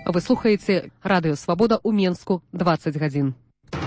Вы слухаеце радыё Свабода ў Менску 20 гадзін.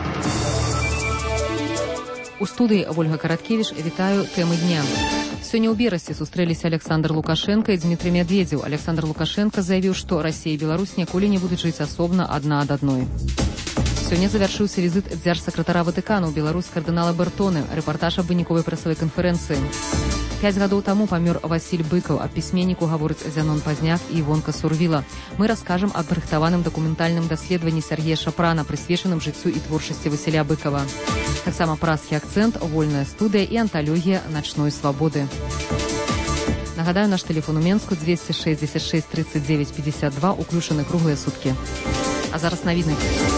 У студыі Ольга Караткевіч, вітаю тэмы дня. Сёння ў Берасці сустрэліся Александр Лукашенко і Дмітрий Медведзеў. Александр Лукашенко заявіў, што Расія і Беларусь ніколі не будуць жыць асобна адна ад адной. Сёння завяршыўся візіт дзяржсакратара Ватыкану ў Беларусь кардынала Бертоны. Рэпартаж аб выніковай прэсавай канферэнцыі. 5 гадоў таму памёр Васіль Быкаў, аб пісьменніку гаворыць Зянон Пазняк і Івонка Сурвіла. Мы раскажам аб рыхтаваным дакументальным даследаванні Сергея Шапрана, прысвечаным жыццю і творчасці Васіля Быкава. Таксама празкі акцэнт, вольная студыя і анталогія начной свабоды. Нагадаю, наш тэлефон у Менску 266 39 52, уключаны круглыя суткі. А зараз навіны.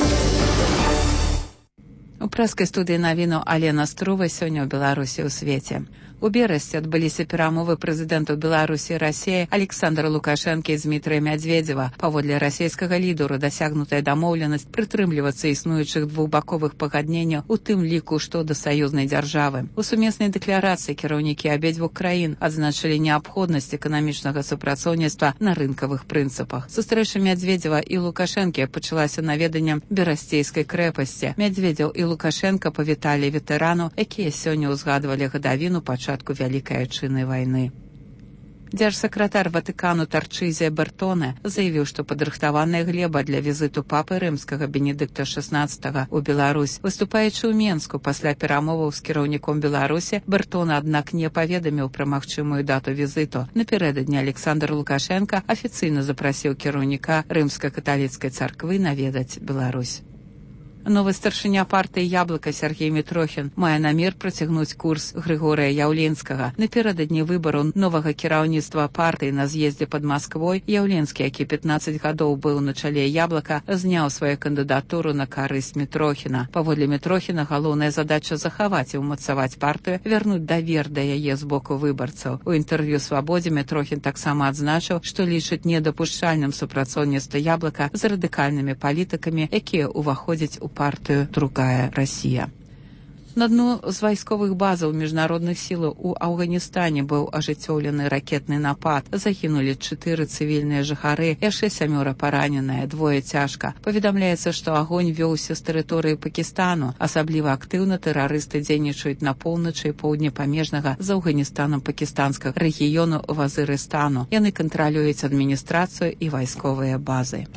У прэскай студыі навіну Алена Струва сёння ў Беларусі ў свеце. У Берасці адбыліся перамовы прэзідэнтаў Беларусі і Расіі Александра Лукашэнкі і Дмітрия Медведзева. Паводле расійскага лідару дасягнутая дамоўленасць прытрымлівацца існуючых двухбаковых пагадненняў, у тым ліку што да саюзнай дзяржавы. У сумеснай дэкларацыі кіраўнікі абедзвюх краін адзначылі неабходнасць эканамічнага супрацоўніцтва на рынкавых прынцыпах. Сустрэча Медведзева і Лукашэнкі пачалася наведаннем берасцейскай крэпасці. Медведзеў і Лукашенко павіталі ветэрану, якія сёння ўзгадвалі гадавіну пачатку Вялікай Айчыннай вайны. Дзяржсакратар Ватыкану Тарчызія Бертоне заявіў, што падрыхтаваная глеба для візіту папы рымскага Бенедыкта XVI у Беларусь. Выступаючы ў Менску пасля перамоваў з кіраўніком Беларусі, Бертоне, аднак, не паведаміў пра магчымую дату візіту. Напярэдадні Александр Лукашенко афіцыйна запрасіў кіраўніка рымска-каталіцкай царквы наведаць Беларусь. Новы старшыня партыі «Яблыка» Сергей Мітрохін мае намер працягнуць курс Грыгорыя Яўленскага. Напярэдадні выбару новага кіраўніцтва партыі на з'ездзе пад Масквой Яўленскі, які 15 гадоў быў на чале «Яблыка», зняў сваю кандыдатуру на карысць Мітрохіна. Паводле Мітрохіна галоўная задача захаваць і ўмацаваць партыю, вярнуць давер да яе з боку выбарцаў. У інтэрв'ю «Свабодзе» Мітрохін таксама адзначыў, што лічыць недапушчальным супрацоўніцтва «Яблыка» з радыкальнымі палітыкамі, якія ўваходзяць у партыю «Другая Расія». На дну з вайсковых базаў міжнародных сілаў у Афганістане быў ажыццёўлены ракетны напад. Загінулі 4 цывільныя жыхары, яшчэ 7 параненыя, 2 цяжка. Паведамляецца, што агонь вёўся з тэрыторыі Пакістану. Асабліва актыўна тэрарысты дзейнічаюць на поўначы і поўдні памежнага з Афганістанам пакістанскага рэгіёну Вазырыстану. Яны кантралююць адміністрацыю і вайсковыя базы.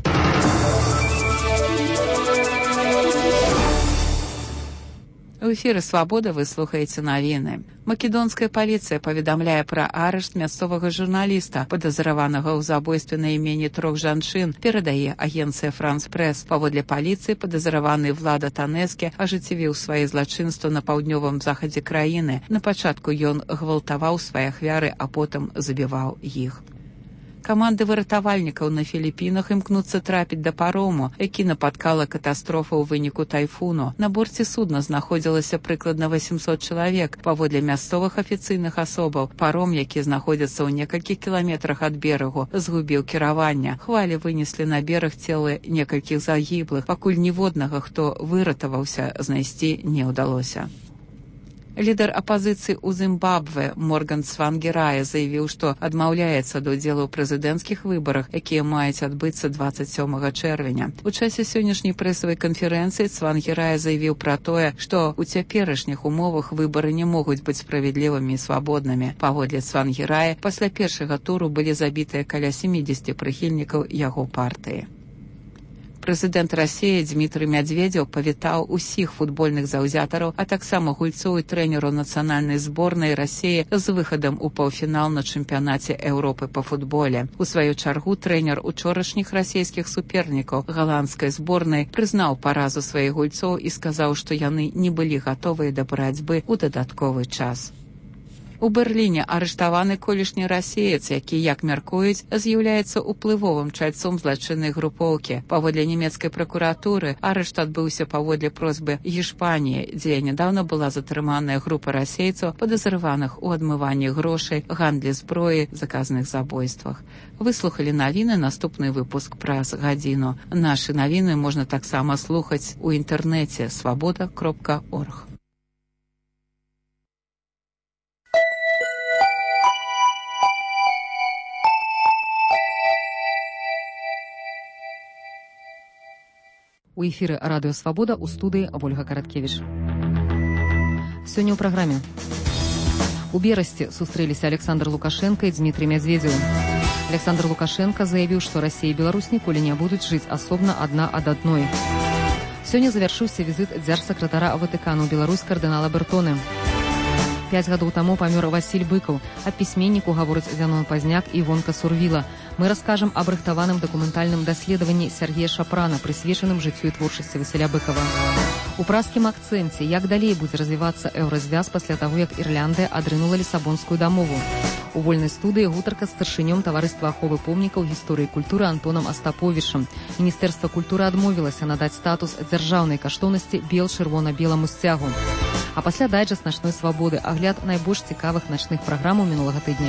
У эфіры «Свабода» вы слухаеце навіны. Македонская паліцыя паведамляе пра арышт мясцовага журналіста, падазраванага ў забойстве на імені 3 жанчын, перадае агенцыя «Франс Прэс». Паводле паліцыі падазраваны Влада Танеске ажыццявіў свае злачынства на паўднёвым захадзе краіны. На пачатку ён гвалтаваў свае ахвяры, а потым забіваў іх. Каманды выратавальнікаў на Філіпінах імкнуцца трапіць да парому, які напаткала катастрофа ў выніку тайфуну. На борце судна знаходзілася прыкладна 800 чалавек. Паводле мясцовых афіцыйных асобаў, паром, які знаходзіцца ў некалькіх кіламетрах ад берагу, згубіў кіраванне. Хвалі вынеслі на бераг целы некалькіх загіблых, пакуль ніводнага, хто выратаваўся, знайсці не ўдалося. Лідар апазіцыі ў Зімбабве Морган Цвангерая заявіў, што адмаўляецца ад удзелу ў прэзідэнцкіх выбарах, якія маюць адбыцца 27 чэрвеня. У часе сённяшняй прэсавай канферэнцыі Цвангерая заявіў пра тое, што ў цяперашніх умовах выбары не могуць быць справядлівымі і свабоднымі. Паводле Цвангерая, пасля першага туру былі забітыя каля 70 прыхільнікаў яго партыі. Прэзідэнт Расіі Дмітрий Медведзеў павітаў усіх футбольных заўзятараў, а таксама гульцоў і трэнераў нацыянальнай зборнай Расіі з выхадам у паўфінал на чэмпіянаце Еўропы па футболе. У сваю чаргу трэнер учорашніх расійскіх супернікаў галандскай зборнай прызнаў паразу сваіх гульцоў і сказаў, што яны не былі гатовыя да барацьбы ў дадатковы час. У Берліне арыштаваны колішні расеец, які, як мяркуюць, з'яўляецца ўплывовым чальцом злачыннай групоўкі. Паводле нямецкай пракуратуры, арышт адбыўся паводле просьбы Гішпаніі, дзе нядаўна была затрыманая група расейцаў, падазраваных у адмыванні грошай, гандлі зброі, заказных забойствах. Выслухалі навіны, наступны выпуск праз гадзіну. Нашы навіны можна таксама слухаць у інтэрнэце свабода.орг. У эфіры радыё «Свабода», у студыі Ольга Караткевіч. Сёння ў праграме. У Берасці сустрэліся Александр Лукашенко і Дмітрий Медведзеў. Александр Лукашенко заявіў, што Расія і Беларусь ніколі не будуць жыць асобна адна ад адной. Сёння завяршыўся візіт дзяржсакратара Ватыкану ў Беларусь кардынала Бертоне. 5 гадоў таму памёр Васіль Быкаў, а пісьменніку гаворыць Зянон Пазняк і Івонка Сурвіла. Мы раскажам аб рыхтаваным дакументальным даследаванні Сергея Шапрана, прысвечаным жыццю і творчасці Васіля Быкава. У празкім акцэнце, як далей будзе развівацца еўразвяз пасля таго, як Ірландыя адрынула Лісабонскую дамову. У вольнай студыі гутарка з старшынём таварыства аховы помнікаў гісторыі культуры Антонам Астаповічам. Міністэрства культуры адмовілася надаць статус дзяржаўнай каштоўнасці бел-чырвона-беламу сцягу. А пасля дайджэст начной свабоды, агляд найбольш цікавых начных праграмаў мінулага тыдня.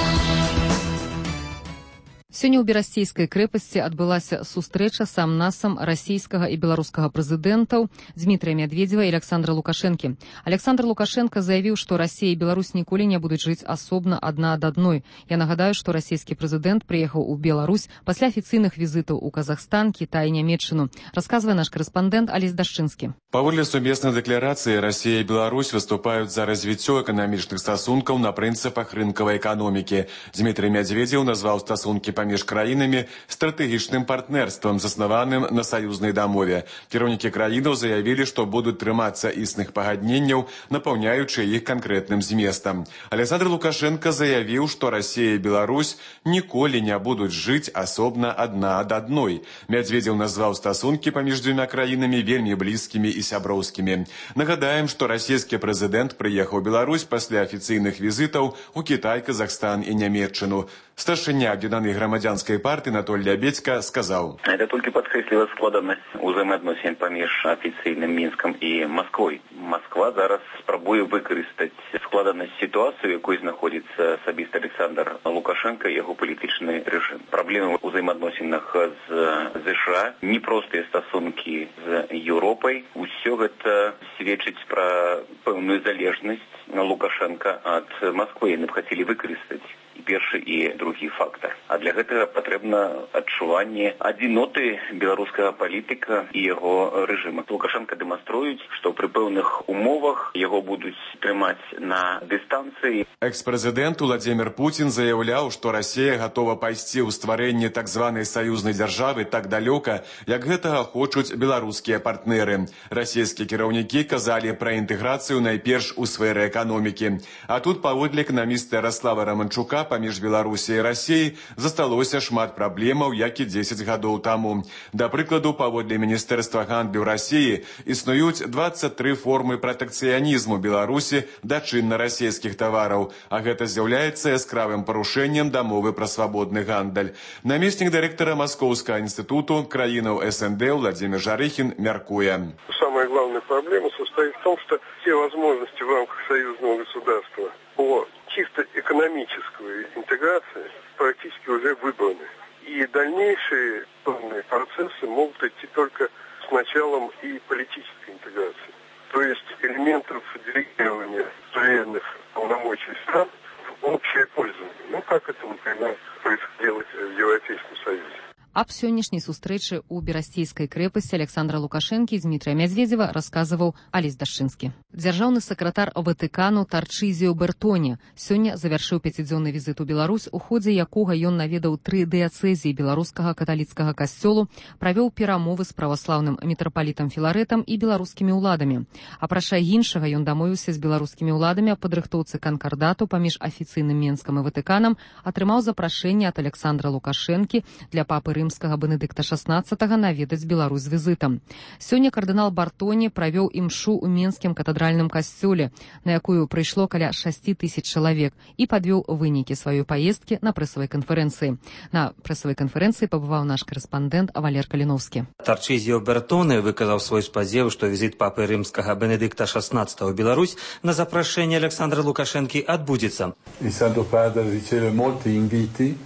Сёння ў Берасцейскай крэпасці адбылася сустрэча сам-насам расійскага і беларускага прэзідэнтаў Дмітрия Медведзева і Александра Лукашэнкі. Александр Лукашенко заявіў, што Расія і Беларусь ніколі не будуць жыць асобна адна ад адной. Я нагадаю, што расійскі прэзідэнт прыехаў у Беларусь пасля афіцыйных візітаў у Казахстан, Кітай і Нямецчыну. Расказвае наш карэспандэнт Алесь Дашчынскі. Паводле сумеснай дэкларацыі, Расія і Беларусь выступаюць за развіццё эканамічных стасункаў на прынцыпах рынкавай эканомікі. Дмітрий Медведзеў назваў стасункі паміж краінамі стратэгічным партнерствам, заснаваным на саюзнай дамове. Кіраўнікі краінаў заявілі, што будуць трымацца існых пагадненняў, напаўняючы іх канкрэтным зместам. Александр Лукашенко заявіў, што Расія і Беларусь ніколі не будуць жыць асобна адна ад адной. Медведзеў назваў стасункі паміж дзвюма краінамі вельмі блізкімі і сяброўскімі. Нагадаем, што расійскі прэзідэнт прыехаў у Беларусь пасля афіцыйных візітаў у Кітай, Казахстан і Нямецчыну. Старшыня аб'яднанай грамадзянскай партыі Анатоль Лябедзька сказаў: «Это толькі падкрэсліла складанасць узаемаадносін паміж афіцыйным Мінскам і Масквой. Масква зараз спрабуе выкарыстаць складанасць сітуацыі, у якой знаходзіцца асабіста Александр Лукашенко і яго палітычны рэжым. Праблемы ў узаемаадносінах з ЗША, непростыя стасункі з Еўропай. Усё гэта сведчыць пра пэўную залежнасць Лукашенка ад Масквы. Яны б хацелі выкарыстаць і першы і другі фактор. А для гэтага патрэбна адчуванне адзіноты беларускага палітыка і яго рэжыма. Лукашенко дэманструюць, што пры пэўных умовах яго будуць трымаць на дыстанцыі. Экс-прэзідэнт Владзімір Пуцін заяўляў, што Расія гатова пайсці ў стварэнне так званай саюзнай дзяржавы так далёка, як гэтага хочуць беларускія партнеры. Расійскія кіраўнікі казалі пра інтэграцыю найперш у сферы эканомікі. А тут, паводле эканаміста Ярослава Раманчука, паміж Беларусі і Расіяй засталося шмат праблемаў, як і 10 гадоў таму. Да прыкладу, паводле Міністэрства гандлю Расіі існуюць 23 формы пратэкцыянізму Беларусі да чынна-расійскіх тавараў, а гэта з'яўляецца яскравым парушэннем дамовы пра свабодны гандаль. Намеснік дырэктара Маскоўскага інстытуту краінаў СНД Владимир Жарыхін мяркуе. Самая главная проблема состоит в том, что все возможности в рамках союзного государства по чисто экономической интеграции практически уже выбраны. И дальнейшие процессы могут идти только с началом и политической интеграции. То есть элементов делегирования суверенных полномочий стран в общее пользование. Ну, как это, например, происходило в Европейском Союзе. Аб сённяшняй сустрэчы ў Берасцейскай крэпасці Александра Лукашэнкі і Дмітрия Медведзева расказваў Алесь Дашчынскі. Дзяржаўны сакратар Ватыкану Тарчызіо Бертоне сёння завяршыў 5-дзённы візіт у Беларусь, у ходзе якога ён наведаў 3 дыяцэзіі беларускага каталіцкага касцёлу, правёў перамовы з праваслаўным мітрапалітам Філарэтам і беларускімі ўладамі. Апрача іншага, ён дамовіўся з беларускімі ўладамі аб падрыхтоўцы канкардату паміж афіцыйным Менскам і Ватыканам, атрымаў запрашэнне ад Александра Лукашэнкі для папы рымскага Бенедыкта XVI наведаць Беларусь з візітам. Сёння кардынал Бертоне правёў імшу ў Менскім катедральным касцёле, на якую прыйшло каля 6 000 чалавек, і падвёў вынікі сваёй паездкі на прэсавай канферэнцыі. На прэсавай канферэнцыі пабываў наш карэспандэнт Валер Каліновскі. Тарчызіо Бертоне выказаў свой спадзеў, што візіт папы рымскага Бенедыкта XVI ў Беларусь на запрашэнне Александра Лукашэнкі адбудзецца.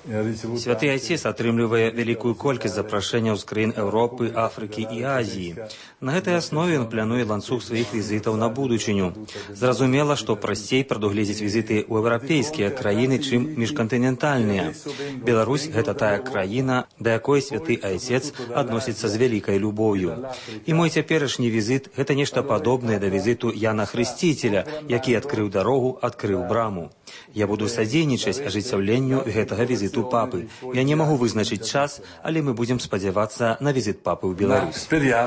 Святы Айцец атрымлівае вялікую колькасць запрашэнняў з краін Еўропы, Афрыкі і Азіі. На гэтай аснове ён плануе ланцуг сваіх візітаў на будучыню. Зразумела, што прасцей прадугледзець візіты ў еўрапейскія краіны, чым міжкантынентальныя. Беларусь – гэта тая краіна, да якой святы Айцец адносіцца з вялікай любоўю. І мой цяперашні візіт – гэта нешта падобнае да візіту Яна Хрысціцеля, які адкрыў дарогу, адкрыў браму. Я буду садзейнічаць ажыццяўленню гэтага візіту папы. Я не магу вызначыць час, але мы будзем спадзявацца на візіт папы ў Беларусь.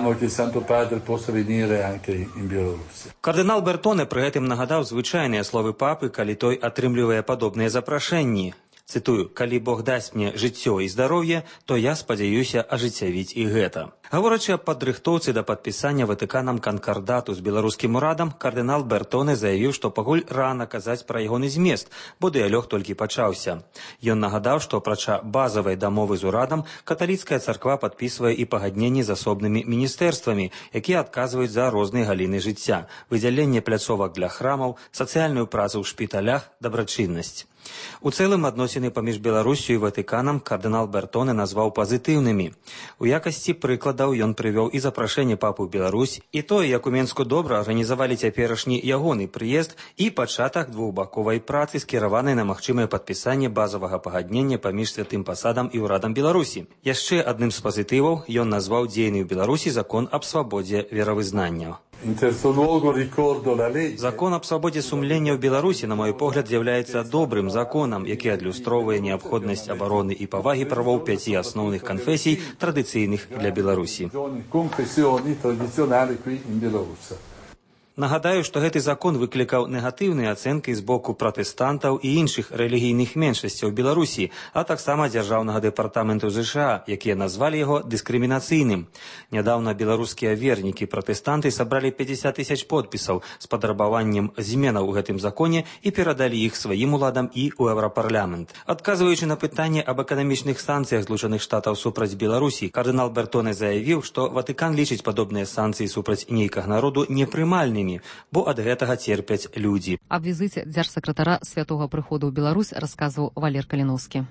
Кардынал Бертоне пры гэтым нагадаў звычайныя словы папы, калі той атрымлівае падобныя запрашэнні. Цытую: «Калі Бог дасць мне жыццё і здароўе, то я спадзяюся ажыццявіць і гэта». Гаворачы аб падрыхтоўцы да падпісання Ватыканам канкардату з беларускім урадам, кардынал Бертоне заявіў, што пакуль рана казаць пра ягоны змест, бо дыялог толькі пачаўся. Ён нагадаў, што апрача базавай дамовы з урадам, каталіцкая царква падпісвае і пагадненні з асобнымі міністэрствамі, якія адказваюць за розныя галіны жыцця: выдзяленне пляцовак для храмаў, сацыяльную працу ў шпіталях, дабрачыннасць. У цэлым адносіны паміж Беларусю і Ватыканам кардынал Бертоне назваў пазітыўнымі. У якасці прыкладаў ён прывёў і запрашэнне папы ў Беларусь, і тое, як у Менску добра арганізавалі цяперашні ягоны прыезд і пачатак двухбаковай працы, скіраванай на магчымае падпісанне базавага пагаднення паміж святым пасадам і ўрадам Беларусі. Яшчэ адным з пазітываў ён назваў дзейны ў Беларусі закон аб свабодзе веравызнання. Закон аб свабодзе сумлення ў Беларусі, на мой погляд, з'яўляецца добрым законам, які адлюстроўвае неабходнасць абароны і павагі правоў 5 асноўных канфесій, традыцыйных для Беларусі. Нагадаю, што гэты закон выклікаў негатыўныя ацэнкі з боку пратэстантаў і іншых рэлігійных меншасцяў Беларусі, а таксама дзяржаўнага дэпартаменту ЗША, якія назвалі яго дыскрымінацыйным. Нядаўна беларускія вернікі пратэстанты сабралі 50 000 подпісаў з падрабаваннем зменаў у гэтым законе і перадалі іх сваім уладам і ў Еўрапарламент. Адказваючы на пытанне аб эканамічных санкцыях Злучаных Штатаў супраць Беларусі, кардынал Бертоне заявіў, што Ватыкан лічыць падобныя санкцыі супраць нейкага народу непрымальнымі, бо ад гэтага церпяць людзі. Аб візіце дзяржсакратара святога прыходу ў Беларусь расказваў Валер Каліноўскі.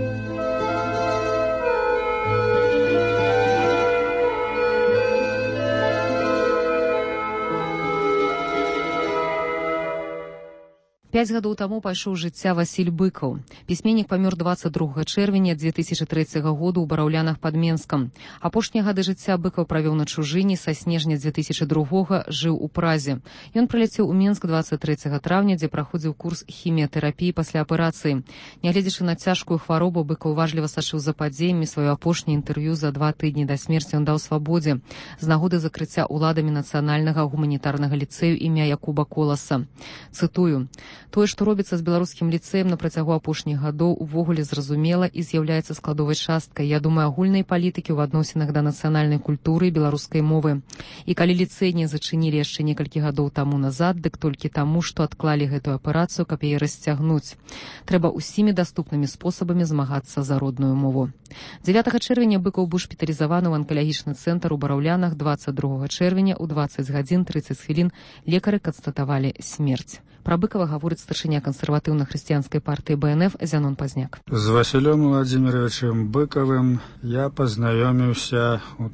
Пяць гадоў таму пайшоў жыцця Васіль Быкаў. Пісьменнік памёр 22 чэрвеня 2003 году ў Бараўлянах пад Менскам. Апошнія гады жыцця Быкаў правёў на чужыне, са снежня 2002 жыў у Празе. Ён прыляцеў у Менск 23 траўня, дзе праходзіў курс хіміятэрапіі пасля аперацыі. Нягледзячы на цяжкую хваробу, Быкаў уважліва сачыў за падзеямі. Сваё апошняе інтэрв'ю за 2 тыдні да смерці ён даў Свабодзе з нагоды закрыцця ўладамі нацыянальнага гуманітарнага ліцэю імя Якуба Коласа. Цытую: «Тое, што робіцца з беларускім ліцэем на працягу апошніх гадоў, увогуле зразумела і з'яўляецца складовай часткай, я думаю, агульнай палітыкі ў адносінах да нацыянальнай культуры і беларускай мовы. І калі ліцэй не зачынілі яшчэ некалькі гадоў таму назад, дык толькі таму, што адклалі гэтую аперацыю, каб яе расцягнуць. Трэба ўсімі даступнымі спосабамі змагацца за родную мову». 9 чэрвеня Быкаў быў шпіталізаваны ў анкалагічны цэнтр у Бараўлянах. 22 чэрвеня ў 20 гадзін 30 хвілін лекары канстатавалі смерць. Пра Быкава гаворыць старшыня кансерватыўна-хрысціянскай партыі БНФ Зянон Пазняк. З Васілём Владзіміровичем Быкавым я пазнаёміўся ў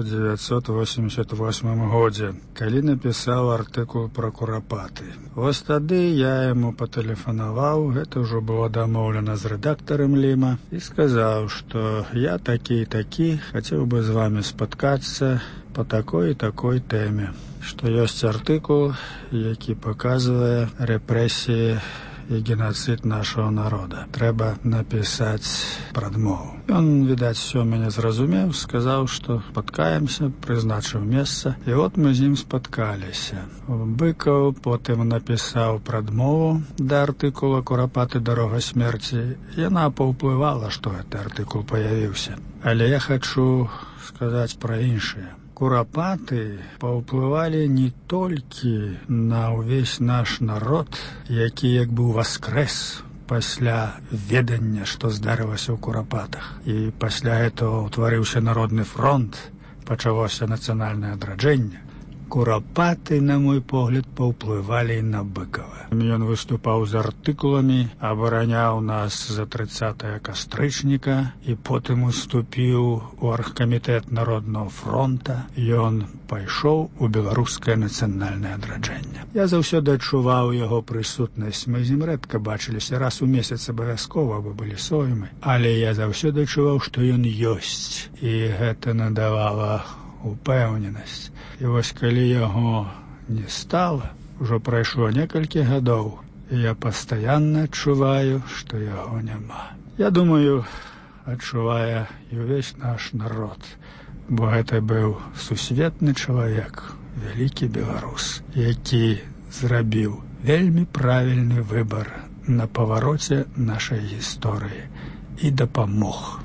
1988 годзе, калі напісаў артыкул пра курапаты. Вось тады я яму патэлефанаваў, гэта ўжо было дамоўлена з рэдактарам Ліма, і сказаў, што я такі і такі, хацеў бы з вамі спаткацца по такой і такой тэме, што ёсць артыкул, які паказвае рэпрэсіі і геноцид нашого народа. Трэба напісаць прадмову. Ён, відаць, все мяне зразумеў, сказаў, што спаткаемся, прызначыў месца, і от мы з ім спаткаліся. Быкаў потым напісаў прадмову да артыкула «Курапаты. Дарога смерці». Яна паўплывала, што гэты артыкул паявіўся. Але я хачу сказаць пра іншае. Курапаты паўплывалі не толькі на ўвесь наш народ, які як бы ўваскрэс пасля ведання, што здарылася ў курапатах. І пасля этого ўтварыўся народны фронт, пачалося нацыянальнае адраджэнне. Курапаты, на мой погляд, паўплывалі на Быкова. Ён выступаў з артыкуламі, абараняў нас за 30 кастрычніка і потым уступіў у аргкамітэт Народнага фронта. Ён пайшоў у беларускае нацыянальнае адраджэнне. Я заўсёды адчуваў яго прысутнасць. Мы з ім рэдка бачыліся, раз у месяц абавязкова, бо былі соймы. Але я заўсёды адчуваў, што ён ёсць. І гэта надавала упэўненасць. І вось калі яго не стала, ужо прайшло некалькі гадоў, і я пастаянна адчуваю, што яго няма. Я думаю, адчувае і ўвесь наш народ, бо гэта быў сусветны чалавек, вялікі беларус, які зрабіў вельмі правільны выбар на павароце нашай гісторыі і дапамог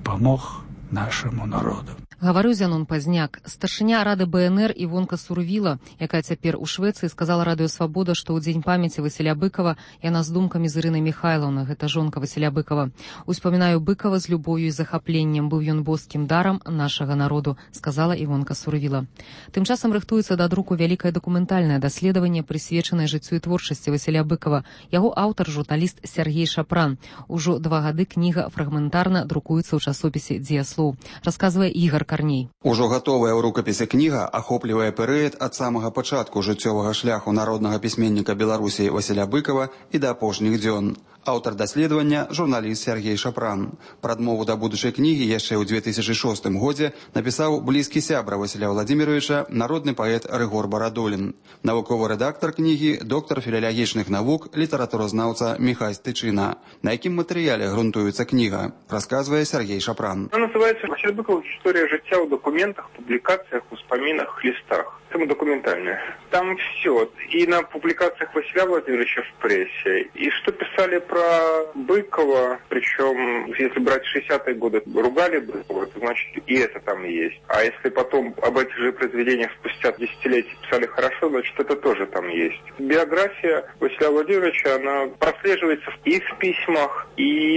нашаму народу. Гаварыў Зянон Пазняк. Старшыня рады БНР Івонка Сурвіла, якая цяпер у Швецыі, сказала радыё «Свабода», што ў дзень памяці Васіля Быкова яна з думкамі з Ірынай Міхайлаўнай, гэта жонка Васіля Быкова. «Успамінаю Быкова з любоўю і захапленнем. Быў ён боскім дарам нашага народу», сказала Івонка Сурвіла. Тым часам рыхтуецца да друку вялікае дакументальнае даследаванне, прысвечанае жыццю і творчасці Васіля Быкова. Яго аўтар, журналіст Сергей Шапран. Ужо 2 гады кніга фрагментарна друкуецца ў часопісе «Дзеяслоў», расказвае Ігар Карней. Ужо гатовая ў рукапісе кніга ахоплівае перыяд ад самага пачатку жыццёвага шляху народнага пісьменніка Беларусі Васіля Быкова і да апошніх дзён. Аўтар даследавання – журналіст Сергей Шапран. Прадмову да будучай кнігі яшчэ ў 2006 годзе напісаў блізкі сябра Васіля Владзіміровича, народны паэт Рыгор Барадулін. Навуковы рэдактар кнігі – доктар філалагічных навук, літаратуразнаўца Міхась Тычына. На якім матэрыяле грунтуецца кніга, расказвае Сергей Шапран. Она называется «Василь Быков. История життя в документах, публикациях, успоминах, листах». Это документальное. Там все. И на публикациях Василия Владимировича в прессе. И что писали про Быкова, причем, если брать 60-е годы, ругали Быкова, то значит и это там есть. А если потом об этих же произведениях спустя десятилетия писали хорошо, значит это тоже там есть. Биография Василия Владимировича, она прослеживается и в письмах, и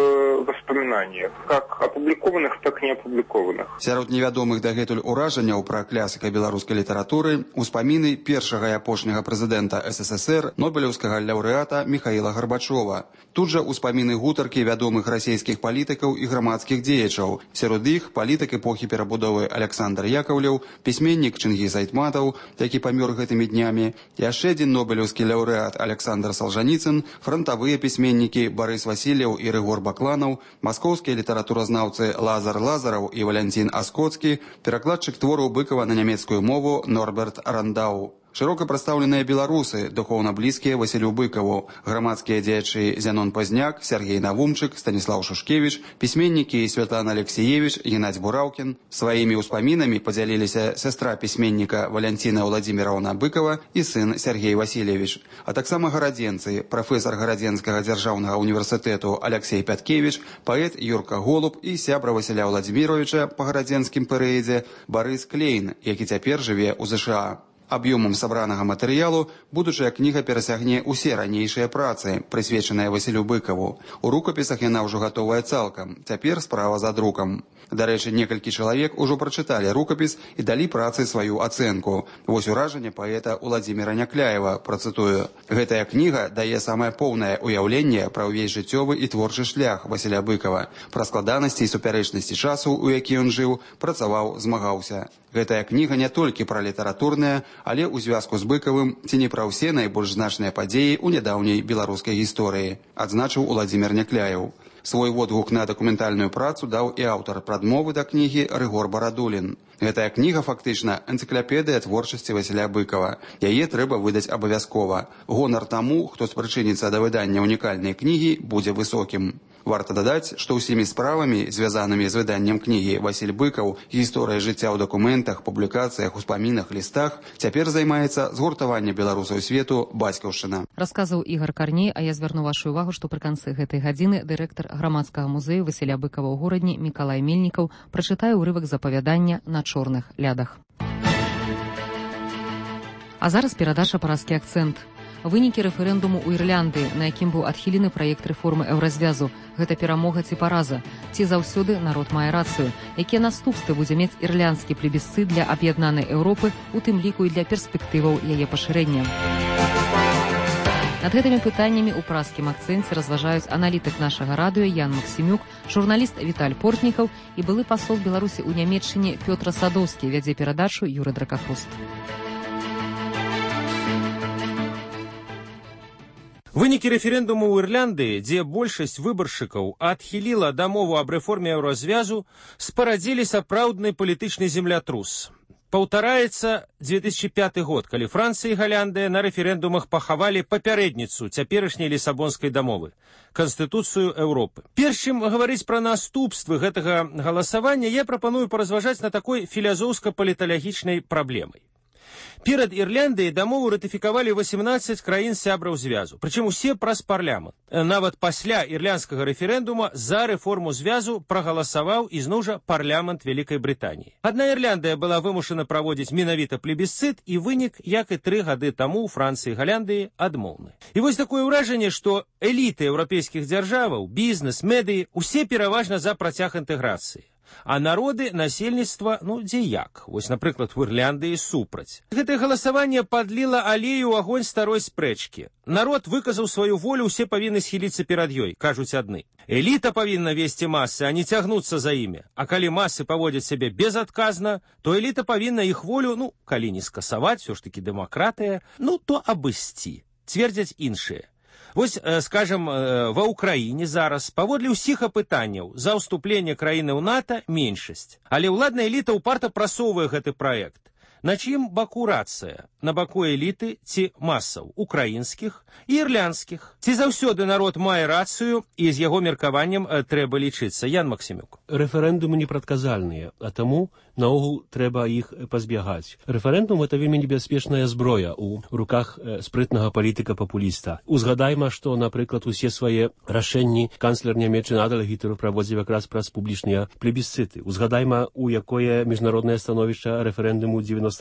в воспоминаниях. Как опубликованных, так и не опубликованных. Сярод невядомых дагэтуль уражанняў пра класіка беларускай літаратуры успаміны першага і апошняга прэзідэнта СССР, нобелеўскага лаўрэата Міхаіла Гарбачова. Тут жа успаміны гутаркі вядомых расійскіх палітыкаў і грамадскіх дзеячаў. Сярод іх палітык эпохі перабудовы Александр Яковлеў, пісьменнік Чынгіз Айтматаў, які памёр гэтымі днямі, яшчэ адзін нобелеўскі лаўрэат Александр Солжаніцын, фронтавыя пісьменнікі Барыс Васильев і Рыгор Бакланаў, маскоўскія літаратуразнаўцы Лазар Лазараў і Валянцін Аскоцкі, перакладчык твораў Быкова на нямецкую мову Норберт Рандау. Шырока прадстаўленыя беларусы, духоўна блізкія Васілю Быкаву, грамадскія дзеячы Зянон Пазняк, Сергей Навумчык, Станіслаў Шушкевіч, пісьменнікі Святлана Алексеевич, Геннадзь Бураўкін. Сваімі ўспамінамі падзяліліся сястра пісьменніка Валянціна Владзіміраўна Быкова і сын Сергей Васильевич, а таксама гарадзенцы, прафесар Гарадзенскага дзяржаўнага універсітэту Алексей Пяткевич, паэт Юрка Голуб і сябра Васіля Владзіміровича па гарадзенскім перыядзе Барыс Клейн, які цяпер жыве ў ЗША. Аб'ёмам сабранага матэрыялу будучая кніга перасягне ўсе ранейшыя працы, прысвечаныя Васілю Быкаву. У рукапісах яна ўжо гатовая цалкам, цяпер справа за друкам. Дарэчы, некалькі чалавек ужо прачыталі рукапіс і далі працы сваю ацэнку. Вось уражанне паэта Уладзіміра Някляева, працытую. Гэтая кніга дае самае поўнае ўяўленне пра ўвесь жыццёвы і творчы шлях Васіля Быкава, пра складанасці і супярэчнасці часу, у які ён жыў, працаваў, змагаўся. Гэтая кніга не толькі пра літаратурнае, але ў звязку з Быкавым ці не пра ўсе найбольш значныя падзеі ў нядаўняй беларускай гісторыі, адзначыў Уладзімір Някляеў. Свой водгук на дакументальную працу даў і аўтар прадмовы да кнігі Рыгор Барадулін. Гэтая кніга фактычна энцыклапедыя творчасці Васіля Быкава. Яе трэба выдаць абавязкова. Гонар таму, хто спрычыніцца да выдання унікальнай кнігі, будзе высокім. Варта дадаць, што ўсімі справамі, звязанымі з выданнем кнігі Васіль Быкаў, гісторыя жыцця ў дакументах, публікацыях, успамінах, лістах, цяпер займаецца згуртаванне беларусаў свету «Бацькаўшчына». Расказаў Ігар Карней, а я звярну вашу увагу, што пры канцы гэтай гадзіны дырэктар грамадскага музею Васіля Быкава ў горадні Мікалай Мельнікаў прачытае ўрывак з апавядання «На чорных лядах». А зараз перадача «Параскі акцэнт». Вынікі рэферэндуму ў Ірландыі, на якім быў адхілены праект рэформы еўразвязу. Гэта перамога ці параза? Ці заўсёды народ мае рацыю? Якія наступствы будзе мець ірландскі плебісцыт для аб'яднанай Еўропы, у тым ліку і для перспектываў яе пашырэння? Над гэтымі пытаннямі ў празкім акцэнце разважаюць аналітык нашага радыё Ян Максімюк, журналіст Віталь Портнікаў і былы пасол Беларусі ў Нямецчыне Пётр Садоўскі, вядзе перадачу Юры Дракахруст. Вынікі рэферэндуму ў Ірландыі, дзе большасць выбаршчыкаў адхіліла дамову аб рэформе еўразвязу, спарадзілі сапраўдны палітычны землятрус. Паўтараецца 2005 год, калі Францыя і Галляндыя на рэферэндумах пахавалі папярэдніцу цяперашняй лісабонскай дамовы – Канстытуцыю Еўропы. Перш чым гаварыць пра наступствы гэтага галасавання, я прапаную паразважаць на такой філазофска-паліталагічнай праблемай. Перад Ірландыяй дамову ратыфікавалі 18 краін сябраў звязу, прычым усе праз парламент. Нават пасля ірландскага рэферэндума за рэформу звязу прагаласаваў ізноў жа парламент Вялікай Брытаніі. Адна Ірландыя была вымушана праводзіць менавіта плебісцыт, і вынік, як і 3 гады таму ў Францыі і Галляндыі, адмоўны. І вось такое ўражанне, што эліты еўрапейскіх дзяржаваў, бізнес, медыі усе пераважна за працяг інтэграцыі. А народы, насельніцтва, дзе як. Вось, напрыклад, у Ірландыі супраць. Гэтае галасаванне падліла алею ў агонь старой спрэчкі. Народ выказаў сваю волю, усе павінны схіліцца перад ёй, кажуць адны. Эліта павінна весці масы, а не цягнуцца за імі. А калі масы паводзяць сябе безадказна, то эліта павінна іх волю, калі не скасаваць, усё ж такі дэмакратыя, то абысці, цвердзяць іншыя. Вось, скажем, ва Ўкраіне зараз, паводле ўсіх апытанняў, за ўступленне краіны ў НАТО меншасць. Але ўладная эліта ўпарта прасоўвае гэты праект. На чым баку рацыя? На баку эліты ці масаў? Украінскіх і ірландскіх. Ці заўсёды народ мае рацыю, і з яго меркаваннем трэба лічыцца? Ян Максімюк. Рэферэндумы непрадказальныя, а таму наогул трэба іх пазбягаць. Рэферэндум — гэта вельмі небяспечная зброя ў руках спрытнага палітыка-папуліста. Узгадайма, што, напрыклад, усе свае рашэнні канцлер Нямецчыны Адольф Гітлер праводзіў якраз праз публічныя плебісцыты. Узгадайма, у якое міжнароднае становішча рэферэндуму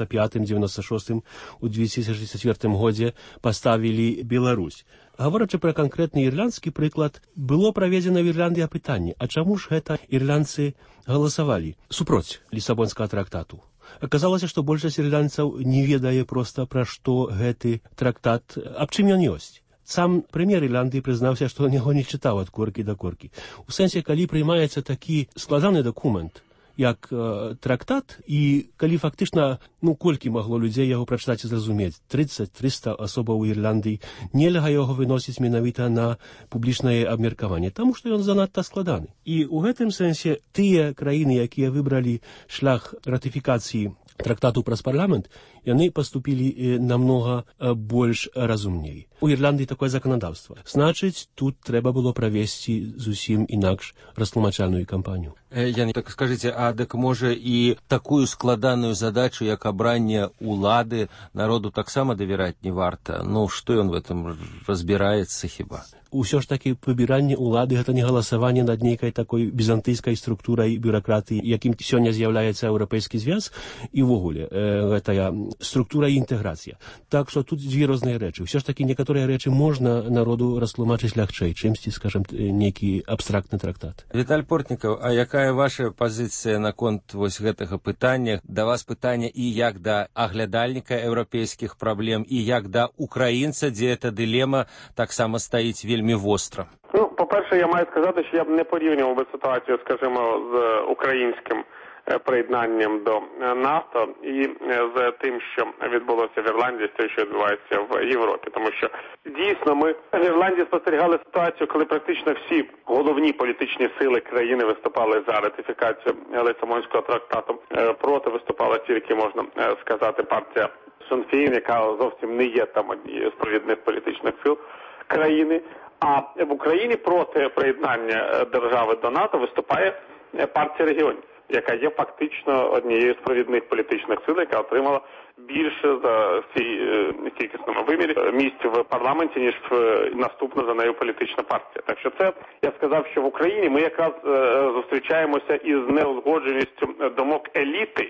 95-96 у 2004 годзе паставілі Беларусь. Гаворачы пра канкрэтны ірландскі прыклад, было праведзена в Ірландыі апытанне, а чаму ж гэта ірландцы галасавалі супроць лісабонскага трактату? Аказалася, што большасць ірландцаў не ведае проста пра што гэты трактат, аб чым ён ёсць. Сам прэм'ер Ірландыі прызнаўся, што яго не чытаў ад коркі да коркі. У сэнсе, калі прыймаецца такі складаны дакумент, як трактат, і калі фактычна, колькі магло людзей яго прачытаць і зразумець, 30-300 асобаў у Ірландыі, нельга яго выносіць менавіта на публічнае абмеркаванне, таму што ён занадта складаны. І ў гэтым сэнсе тыя краіны, якія выбралі шлях ратыфікацыі трактату праз парламент, яны паступілі намнога больш разумней. У Ірландыі такое заканадаўства. Значыць, тут трэба было правесці зусім інакш растлумачальную кампанію. Ян, так скажыце, а дык можа і такую складаную задачу, як абранне улады, народу таксама давяраць не варта? Што ён в этом разбіраецца хіба? Усё ж такі выбіранне ўлады — гэта не галасаванне над нейкай такой візантыйскай структурай бюракратыі, якім сёння з'яўляецца Еўрапейскі звяз, і ўвогуле гэтая структура і інтэграцыя. Так што тут дзве розныя рэчы. Усё ж такі некаторыя рэчы можна народу растлумачыць лягчэй, чымсьці, скажем, нейкі абстрактны трактат. Віталь Портнікаў, а якая ваша пазіцыя наконт вось гэтага пытання? Да вас пытанне і як да аглядальніка еўрапейскіх праблем, і як да украінца, дзе эта дылема таксама стаіць вельмі востра. По-перше, я маю сказати, що я б не порівнював би ситуацію, скажімо, з українським приєднанням до НАТО і з тим, що відбулося в Ірландії, з тим, що відбувається в Європі. Тому що, дійсно, ми в Ірландії спостерігали ситуацію, коли практично всі головні політичні сили країни виступали за ратифікацію Лісабонського трактату. Проти виступала тільки, можна сказати, партія Сinn Féin, яка зовсім не є там однією з провідних політичних сил країни. А в Україні проти приєднання держави до НАТО виступає партія регіонів, яка є фактично однією з провідних політичних сил, яка отримала більше за цій кількісному вимірі місць в парламенті, ніж наступна за нею політична партія. Так що це, я сказав, що в Україні ми якраз зустрічаємося із неузгодженістю думок еліти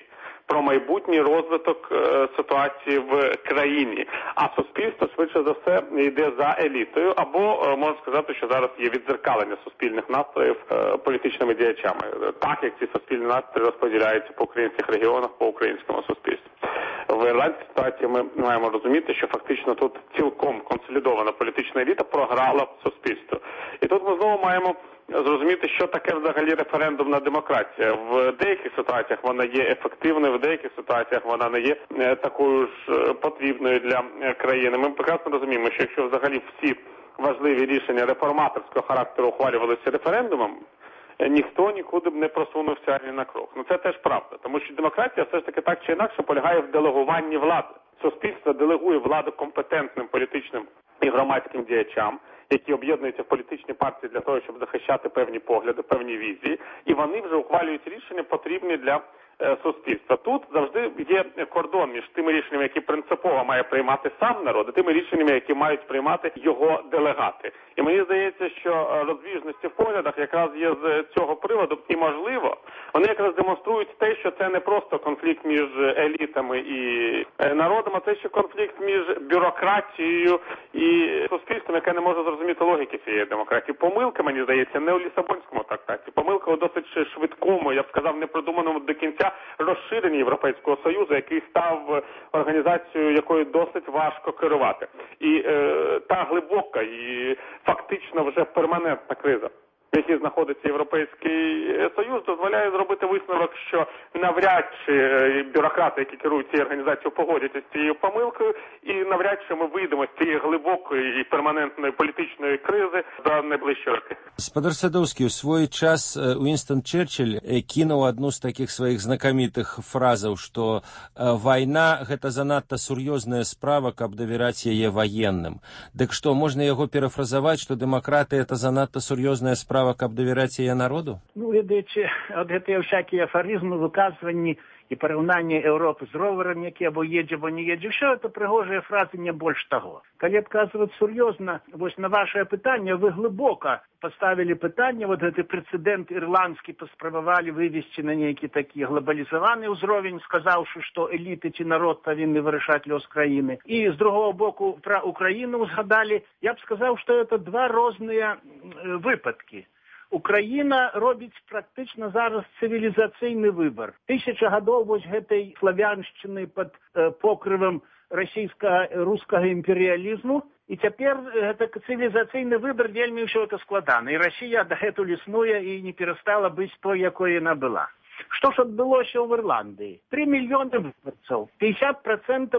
про майбутній розвиток ситуації в країні. А суспільство, швидше за все, йде за елітою, або можна сказати, що зараз є віддзеркалення суспільних настроїв політичними діячами. Так, як ці суспільні настрої розподіляються по українських регіонах, по українському суспільству. В ірландській ситуації ми маємо розуміти, що фактично тут цілком консолідована політична еліта програла суспільство. І тут ми знову маємо зрозуміти, що таке взагалі референдумна демократія. В деяких ситуаціях вона є ефективною, в деяких ситуаціях вона не є такою ж потрібною для країни. Ми прекрасно розуміємо, що якщо взагалі всі важливі рішення реформаторського характеру ухвалювалися референдумом, ніхто нікуди б не просунувся ні на крок. Ну це теж правда, тому що демократія все ж таки так чи інакше полягає в делегуванні влади. Суспільство делегує владу компетентним політичним і громадським діячам, які об'єднуються в політичні партії для того, щоб захищати певні погляди, певні візії, і вони вже ухвалюють рішення, потрібні для суспільства. Тут завжди є кордон між тими рішеннями, які принципово має приймати сам народ, і тими рішеннями, які мають приймати його делегати. І мені здається, що розбіжності в поглядах якраз є з цього приводу, і можливо, вони якраз демонструють те, що це не просто конфлікт між елітами і народом, а це ще конфлікт між бюрократією і суспільством, яке не може зрозуміти логіки цієї демократії. Помилка, мені здається, не у Лісабонському трактаті. Помилка у досить швидкому, я б сказав, непродуманому до кінця розширенні Європейського Союзу, який став організацією, якою досить важко керувати. І та глибока і фактично вже перманентна криза, в якій знаходиться Європейський Союз, дозволяє зробити висновок, що навряд чи бюрократи, які керують цією організацією, погодяться з цією помилкою, і навряд чи ми вийдемо з цієї глибокої і перманентної політичної кризи за найближчі роки. Спадар Садовський, у свой час Уинстон Черчилль кинуў одну з таких своих знакамітых фразаў, што вайна – гэта занадта сур'ёзная справа, каб давяраць яе ваенным. Дык што, можна яго перафразаваць, што дэмакратыя – это занадта сур'ёзная справа, каб давяраць яе народу? Ну, ведаеце, от гэтыя всякие афоризмы, выказванні і параўнанне Еўропы з роварам, які або едзе, або не едзе, все это прыгожыя фразы, не больш таго. Калі адказваць сур'ёзна, вось на ваше пытанне, вы глыбока поставілі пытанне, вот гэты прэцэдэнт ірландскі паспрабавалі вывесці на нейкі такі глобалізаваны ўзровень, сказаўшы, што эліты ці народ павінны вырашаць лёс краіны. І з другого боку пра Украіну узгадалі, я б сказаў, што это два розныя выпадкі. Украіна робіць практычна зараз цывілізацыйны выбар. 1000 гадоў вось гэтай славяншчыны пад покрывам расійска-рускага імперыялізму, і цяпер гэта цывілізацыйны выбар вельмі ўсё это складана. І Расія дагэтуль існуе і не перастала быць той, якой яна была. Што ж адбылося ў Ірландыі? 3 мільёны выбарцаў, 50%,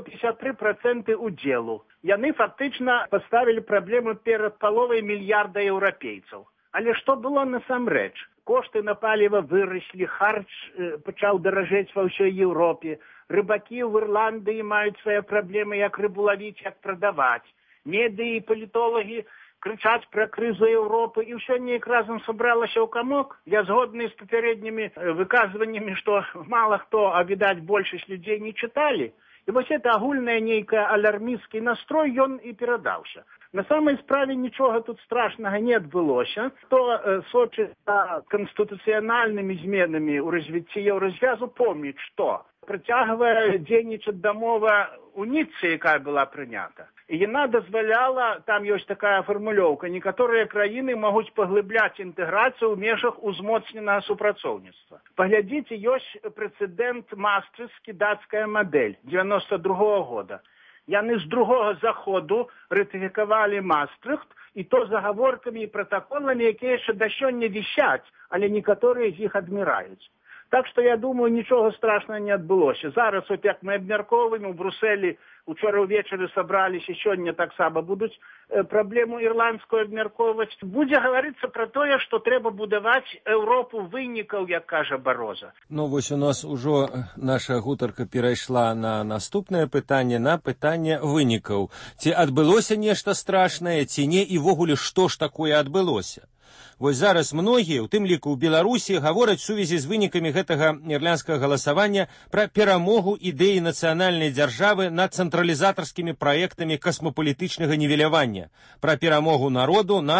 53% удзелу. Яны фактычна паставілі праблему перад паловай мільярда еўрапейцаў. Але што было насамрэч? Кошты на паліва выраслі, харч пачаў даражэць ва ўсёй Еўропе, рыбакі ў Ірландыі маюць свае праблемы, як рыбу лавіць, як прадаваць. Медыі і палітолагі крычаць пра крызу Еўропы, і ўсё неяк разам сабралася ў камок. Я згодны з папярэднімі выказваннямі, што мала хто, а відаць, большасць людзей не чыталі. І вось это агульная нейкая алярмісцкі настрой, ён і перадаўся. На самай справе нічога тут страшнага не адбылося. Хто сочыць за канстытуцыянальнымі зменамі ў развіцці еўразвязу, помніць, што працягвае дзейнічаць дамова у Ніццы, якая была прынята. І яна дазваляла, там ёсць такая фармулёўка, некаторыя краіны могуць паглыбляць інтэграцыю ў межах узмоцненага супрацоўніцтва. Паглядзіце, ёсць прэцэдэнт Маастрыхтскі, дацкая мадэль 92-го года. Яны з другого заходу ратыфікавалі Маастрыхт, і то загаворкамі і пратаколамі, якія яшчэ да сёння вісяць, але некаторыя з іх адміраюць. Так што, я думаю, нічога страшнага не адбылося. Зараз, от як мы абмяркоўваем, у Брусэлі учора ўвечары сабраліся, сёння таксама будуць праблему ірландскую абмяркоўваць. Будзе гаварыцца пра тое, што трэба будаваць Еўропу вынікаў, як кажа Бароза. Ну, вось у нас ужо наша гутарка перайшла на наступнае пытанне, на пытанне вынікаў. Ці адбылося нешта страшнае, ці не, і ввогуле, што ж такое адбылося? Вось зараз многія, у тым ліку ў Беларусі, гавораць у сувязі з вынікамі гэтага ірландскага галасавання пра перамогу ідэі нацыянальнай дзяржавы над цэнтралізатарскімі праектамі касмапалітычнага нівелявання, пра перамогу народу над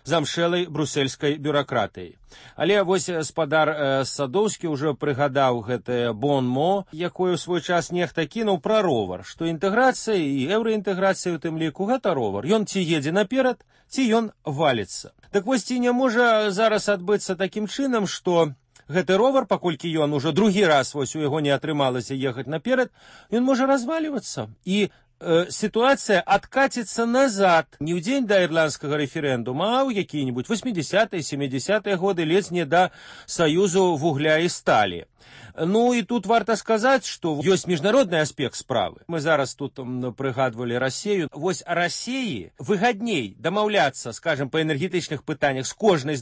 замшэлай брусельскай бюракратыяй. Але вось спадар Садоўскі ўжо прыгадаў гэтае бонмо, якое ў свой час нехта кінуў пра ровар, што інтэграцыя і еўраінтэграцыя у тым ліку гэта ровар. Ён ці едзе наперад, ці ён валіцца. Так вось ці не можа зараз адбыцца такім чынам, што гэты ровар, паколькі ён ужо другі раз вось у яго не атрымалася ехаць наперад, ён можа развалівацца. І ситуация откатится назад не в день до ирландского референдума, а в какие-нибудь 80-е, 70-е годы, ледзь не до Союзу вугля и стали. Ну и тут варта сказать, что есть международный аспект справы. Мы зараз тут прыгадывали Россию. Вось России выгодней домовляться, скажем, по энергетичных пытаниях с кожной из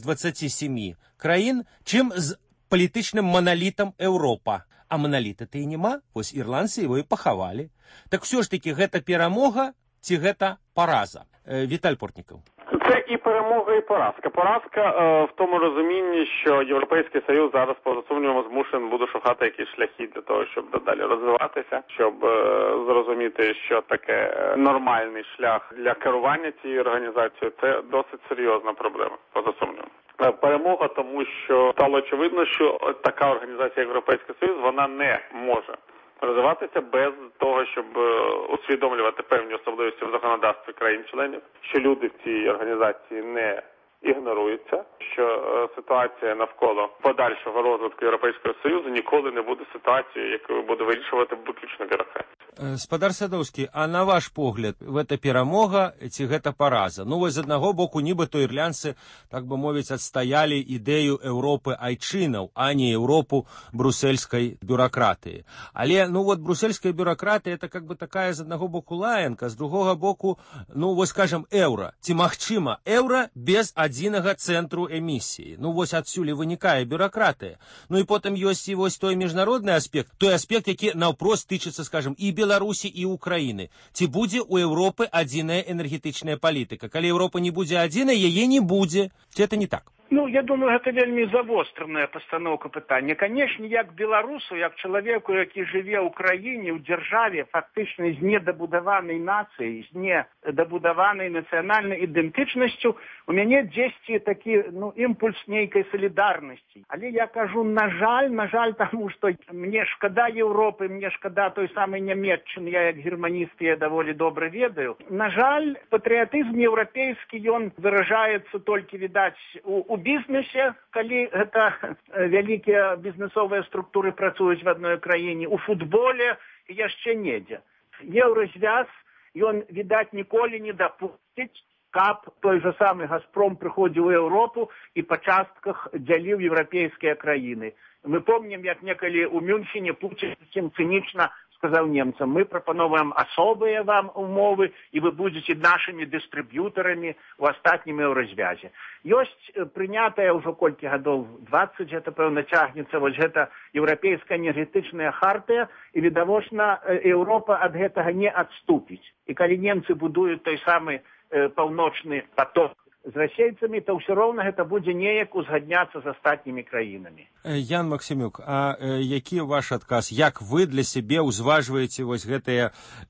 27 краін, чем с політычным монолитом Европа. А моноліта-то і нема, вось ірландцы его і пахавалі. Так все ж таки, гэта перамога ці гэта параза? Віталь Портніков. Це і перемога, і поразка. Поразка в тому розумінні, що Європейський Союз зараз, поза сумнівом, змушений буде шукати якісь шляхи для того, щоб далі розвиватися, щоб зрозуміти, що таке нормальний шлях для керування цією організацією. Це досить серйозна проблема, поза сумнівом. Перемога, тому що стало очевидно, що така організація, як Європейський Союз, вона не може розвиватися без того, щоб усвідомлювати певні особливості в законодавстві країн-членів, що люди в цій організації не ігноруються, що ситуація навколо подальшого розвитку Європейського Союзу ніколи не буде ситуацією, яку буде вирішувати виключно бюрократія. Спадар Садоўскі, а на ваш погляд, гэта перамога ці гэта параза? Ну, вось з аднаго боку, нібыта ірландцы, так бы мовіць, адстаялі ідэю Еўропы айчынаў, а не Еўропу брусельскай бюракратыі. Але, ну, вот брусельская бюракратыя, это как бы такая з аднаго боку лаянка, з другога боку, ну, вось, скажем, еўра. Ці магчыма еўра без адзінага цэнтру эмісіі? Ну, вось адсюль вынікае бюракратыя. Ну, і потым ёсць і вось той міжнародны аспект, той аспект, які наўпрост тычыцца, скажем, і Беларусі і Украіны. Ці будзе у Еўропы адзіная энергетычная палітыка? Калі Еўропа не будзе адзінай, яе не будзе. Ці это не так? Ну, я думаю, гэта вельмі завостраная пастаноўка пытання. Канешне, як беларусу, як чалавеку, які жыве ў краіне, ў дзяржаве, фактычна з недабудаванай нацыяй, з недабудаванай нацыянальнай ідэнтычнасцю, у мяне дзесьці такі, ну, імпульс нейкай салідарнасці. Але я кажу, на жаль, таму, што мне шкада Еўропы, мне шкада той самай Нямецчыны, я як германіст я даволі добра ведаю. На жаль, патрыятызм еўрапейскі, ён выражаецца толькі, відаць, у бізнесе, калі гэта вялікія бізнесовыя структуры працуюць в адной краіне, у футболе і яшчэ недзе. Еўразвяз, ён, відаць, ніколі не дапусціць, каб той же самы «Газпром» прыходзіў у Еўропу і па частках дзяліў еўрапейскія краіны. Мы помнім, як некалі ў Мюнхене Пуцін цынічна сказаў немцам, мы прапановваем асобыя вам умовы, і вы будзеце нашымі дыстрыб'ютарамі ў астатнім еўразвязе. Ёсць прынятая ўжо колькі гадоў, 20, гэта, пэўна, цягнецца, вось гэта еўрапейская энергетычная хартыя, і, відавочна, Еўропа ад гэтага не адступіць. І калі немцы будуюць той самы паўночны поток з расейцамі, то ўсё роўна гэта будзе неяк узгадняцца з астатнімі краінамі. Ян Максімюк, а які ваш адказ? Як вы для сябе ўзважваеце вось гэтыя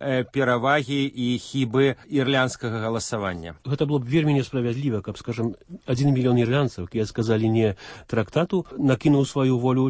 перавагі і хібы ірландскага галасавання? Гэта было б вельмі несправядліва, каб, скажем, 1 мільён ірландцаў, якія сказалі не трактату, накінуў сваю волю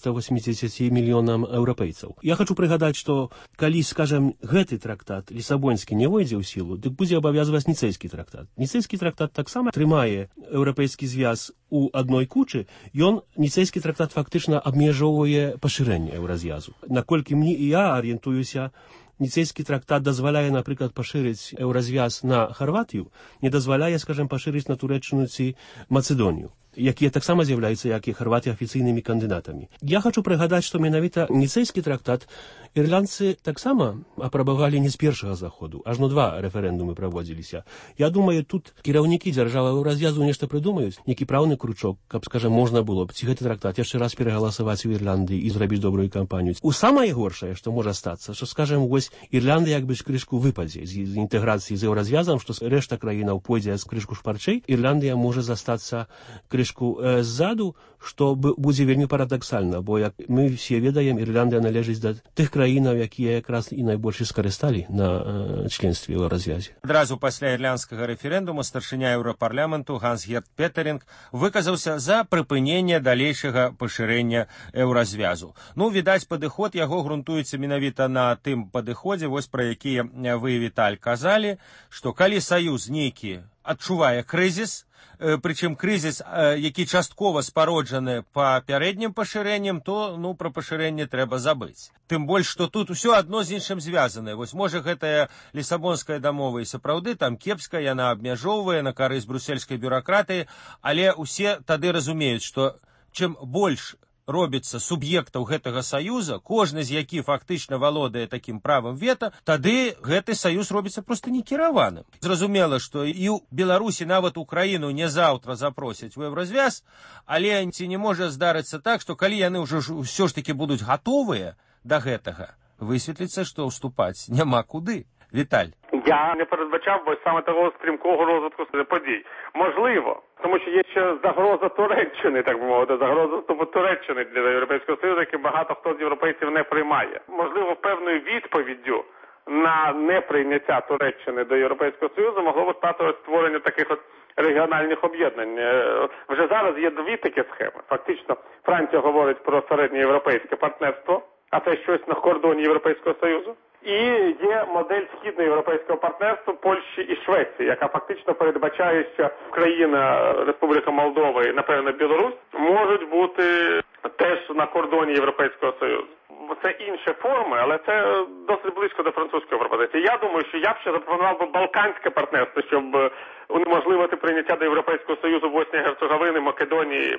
480 мільёнам еўрапейцаў. Я хочу прыгадаць, што калі, скажем, гэты трактат лісабонскі не войдзе ў сілу, дык будзе абавязваць ніцэйскі трактат. Ніцэйскі трактат таксама трымае еўрапейскі звяз у адной кучы, ён, ніцэйскі трактат, фактычна абмежоўвае пашырэнне еўразвязу. Наколькі мне і я арыентуюся, ніцэйскі трактат дазваляе, напрыклад, пашырыць еўразвяз на Харватію, не дазваляе, скажем, пашырыць на Турэччыну ці Мацэдонію, якія таксама з'яўляюцца, як і Харватія, афіцыйнымі кандыдатамі. Я хочу прыгадаць, што менавіта ніцэйскі трактат ірландцы таксама апрабавалі не з першага заходу, ажно 2 рэферэндумы праводзіліся. Я думаю, тут кіраўнікі дзяржавы развязу нешта прыдумаюць, нейкі праўны кручок, каб, скажем, можна было б ці гэты трактат яшчэ раз перагаласаваць у Ірландыі і зрабіць добрую кампанію. У самае горшае, што можа стацца, што, скажем, вось Ірландыя як бы з крышку выпадзе з інтэграцыі з еўразвязам, што рэшта краінаў пойдзе з крышку шпарчэй, Ірландыя можа застацца крышку крышку ззаду, што будзе вельмі парадаксальна, бо як мы все ведаем, Ірландыя належыць да тых краінаў, якія якраз і найбольш скарысталі на членстве ў развязе. Адразу пасля ірландскага рэферэндуму старшыня Еўрапарламенту Ганс-Герт Петеринг выказаўся за прыпыненне далейшага пашырэння еўразвязу. Ну, відаць, падыход яго грунтуецца менавіта на тым падыходзе, вось пра якія вы, Віталь, казалі, што калі саюз нейкі адчувае крызіс, прычым крызіс, які часткова спароджаны папярэднім пашырэннем, то пра пашырэнне трэба забыць. Тым больш, што тут усё адно з іншым звязанае. Вось можа гэтая лісабонская дамова і сапраўды там кепская, яна абмяжоўвае на карысць брусельскай бюракратыі, але усе тады разумеюць, што чым больш робіцца суб'ектаў гэтага саюза, кожны з які фактычна валодае такім правам вета, тады гэты саюз робіцца проста некіраваным. Зразумела, што і ў Беларусі, нават Украіну не заўтра запросяць у еўразвяз, але ці не можа здарыцца так, што калі яны ўсё ж такі будуць гатовыя да гэтага, высветліцца, што ўступаць няма куды. Віталь. Я не передбачав би саме того стрімкого розвитку подій. Можливо, тому що є ще загроза Туреччини, так би мовити, загроза вступу Туреччини для Європейського Союзу, який багато хто з європейців не приймає. Можливо, певною відповіддю на неприйняття Туреччини до Європейського Союзу могло б стати створення таких от регіональних об'єднань. Вже зараз є дві такі схеми. Фактично, Франція говорить про середньоєвропейське партнерство, а це щось на кордоні Європейського Союзу. І є модель східноєвропейського партнерства Польщі і Швеції, яка фактично передбачає, що Україна, Республіка Молдова і, напевно, Білорусь можуть бути теж на кордоні Європейського Союзу. Це інші форми, але це досить близько до французької пропозиції. Я думаю, що я б ще запропонував би балканське партнерство, щоб унеможливити прийняття до Європейського Союзу Боснії, Герцеговини, Македонії,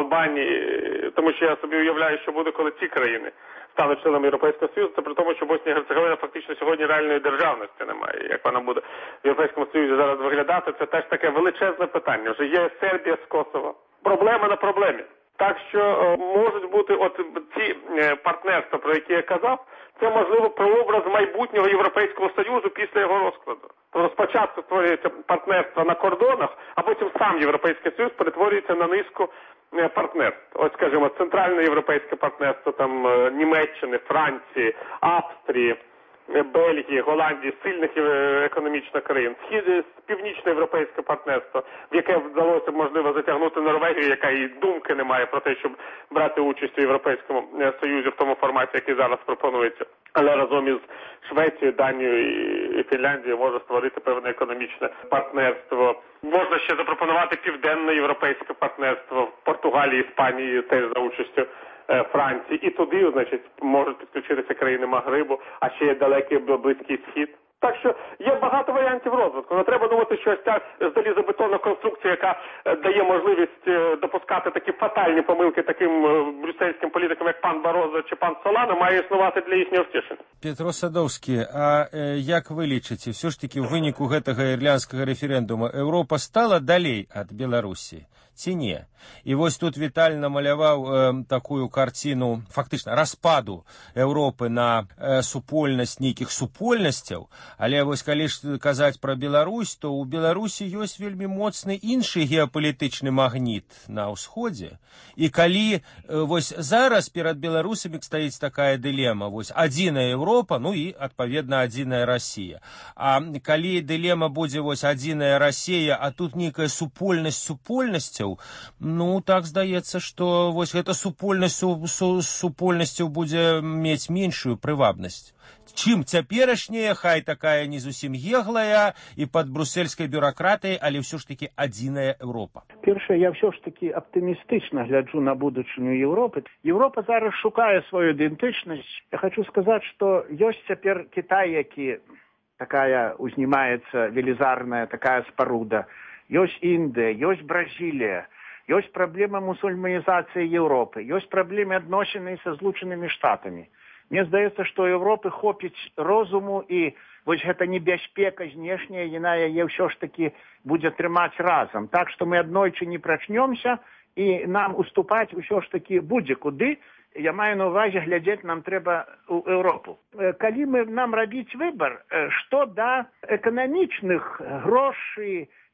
Албанії, тому що я собі уявляю, що буде, коли ці країни стануть членами Європейського Союзу, це при тому, що Боснія і Герцеговина фактично сьогодні реальної державності немає. Як вона буде в Європейському Союзі зараз виглядати, це теж таке величезне питання. Вже є Сербія з Косово. Проблема на проблемі. Так що можуть бути от ці партнерства, про які я казав, це, можливо, прообраз майбутнього Європейського Союзу після його розкладу. Тобто спочатку створюється партнерство на кордонах, а потім сам Європейський Союз перетворюється на низку партнерств. Ось, скажімо, центральне європейське партнерство там Німеччини, Франції, Австрії, Бельгії, Голландії, сильних економічно країн, північноєвропейське партнерство, в яке вдалося, можливо, затягнути Норвегію, яка і думки не має про те, щоб брати участь у Європейському Союзі в тому форматі, який зараз пропонується. Але разом із Швецією, Данією і Фінляндією може створити певне економічне партнерство. Можна ще запропонувати південноєвропейське партнерство в Португалії, Іспанії теж за участю Франції. І туди, значить, можуть підключитися країни Магрибу, а ще є далекий Близький Схід. Так що є багато варіантів розвитку. Не треба думати, що ось ця залізобетонна конструкція, яка дає можливість допускати такі фатальні помилки таким брюссельським політикам, як пан Барозо чи пан Солана, має існувати для їхнього втішення. Петро Садовський, а як ви лічыце, все ж таки в выніку гэтага ірландскага рэферэндума Еўропа стала далей ад Беларусі? Ці не? І вось тут Віталь намаляваў такую карціну фактычна распаду Еўропы на супольнасць нейкіх супольнасцяў, але вось калі ж казаць пра Беларусь, то ў Беларусі ёсць вельмі моцны іншы геапалітычны магніт на ўсходзе. І калі вось зараз перад беларусамі стаіць такая дылема, вось адзіная Еўропа, ну і адпаведна адзіная Расія. А калі дылема будзе вось адзіная Расія, а тут нейкая супольнасць супольнасцяў, ну, так здаецца, што вось гэта супольнасцю будзе мець меншую прывабнасць. Чым цяперашняя, хай такая не зусім еглая і пад брусельскай бюракратыяй, але ўсё ж такі адзіная Еўропа. Першае, я ўсё ж такі аптымістычна гляджу на будучыню Еўропы. Еўропа зараз шукае сваю ідэнтычнасць. Я хочу сказаць, што ёсць цяпер Кітай, які такая узнімаецца велізарная такая спаруда. Ёсць Індыя, ёсць Бразілія. Ёсць праблема мусульманізацыі Еўропы, ёсць праблемы адносіны са Злучанымі Штатамі. Мне здаецца, што Еўропы хопіць розуму і вось гэта небяспека знешняя, яна яе ўсё ж такі будзе трымаць разам. Так што мы аднойчы не прачнёмся і нам уступаць ўсё ж такі будзе куды. Я маю на ўвазе глядзець нам трэба ў Еўропу. Калі нам рабіць выбар, што да эканамічных грошай,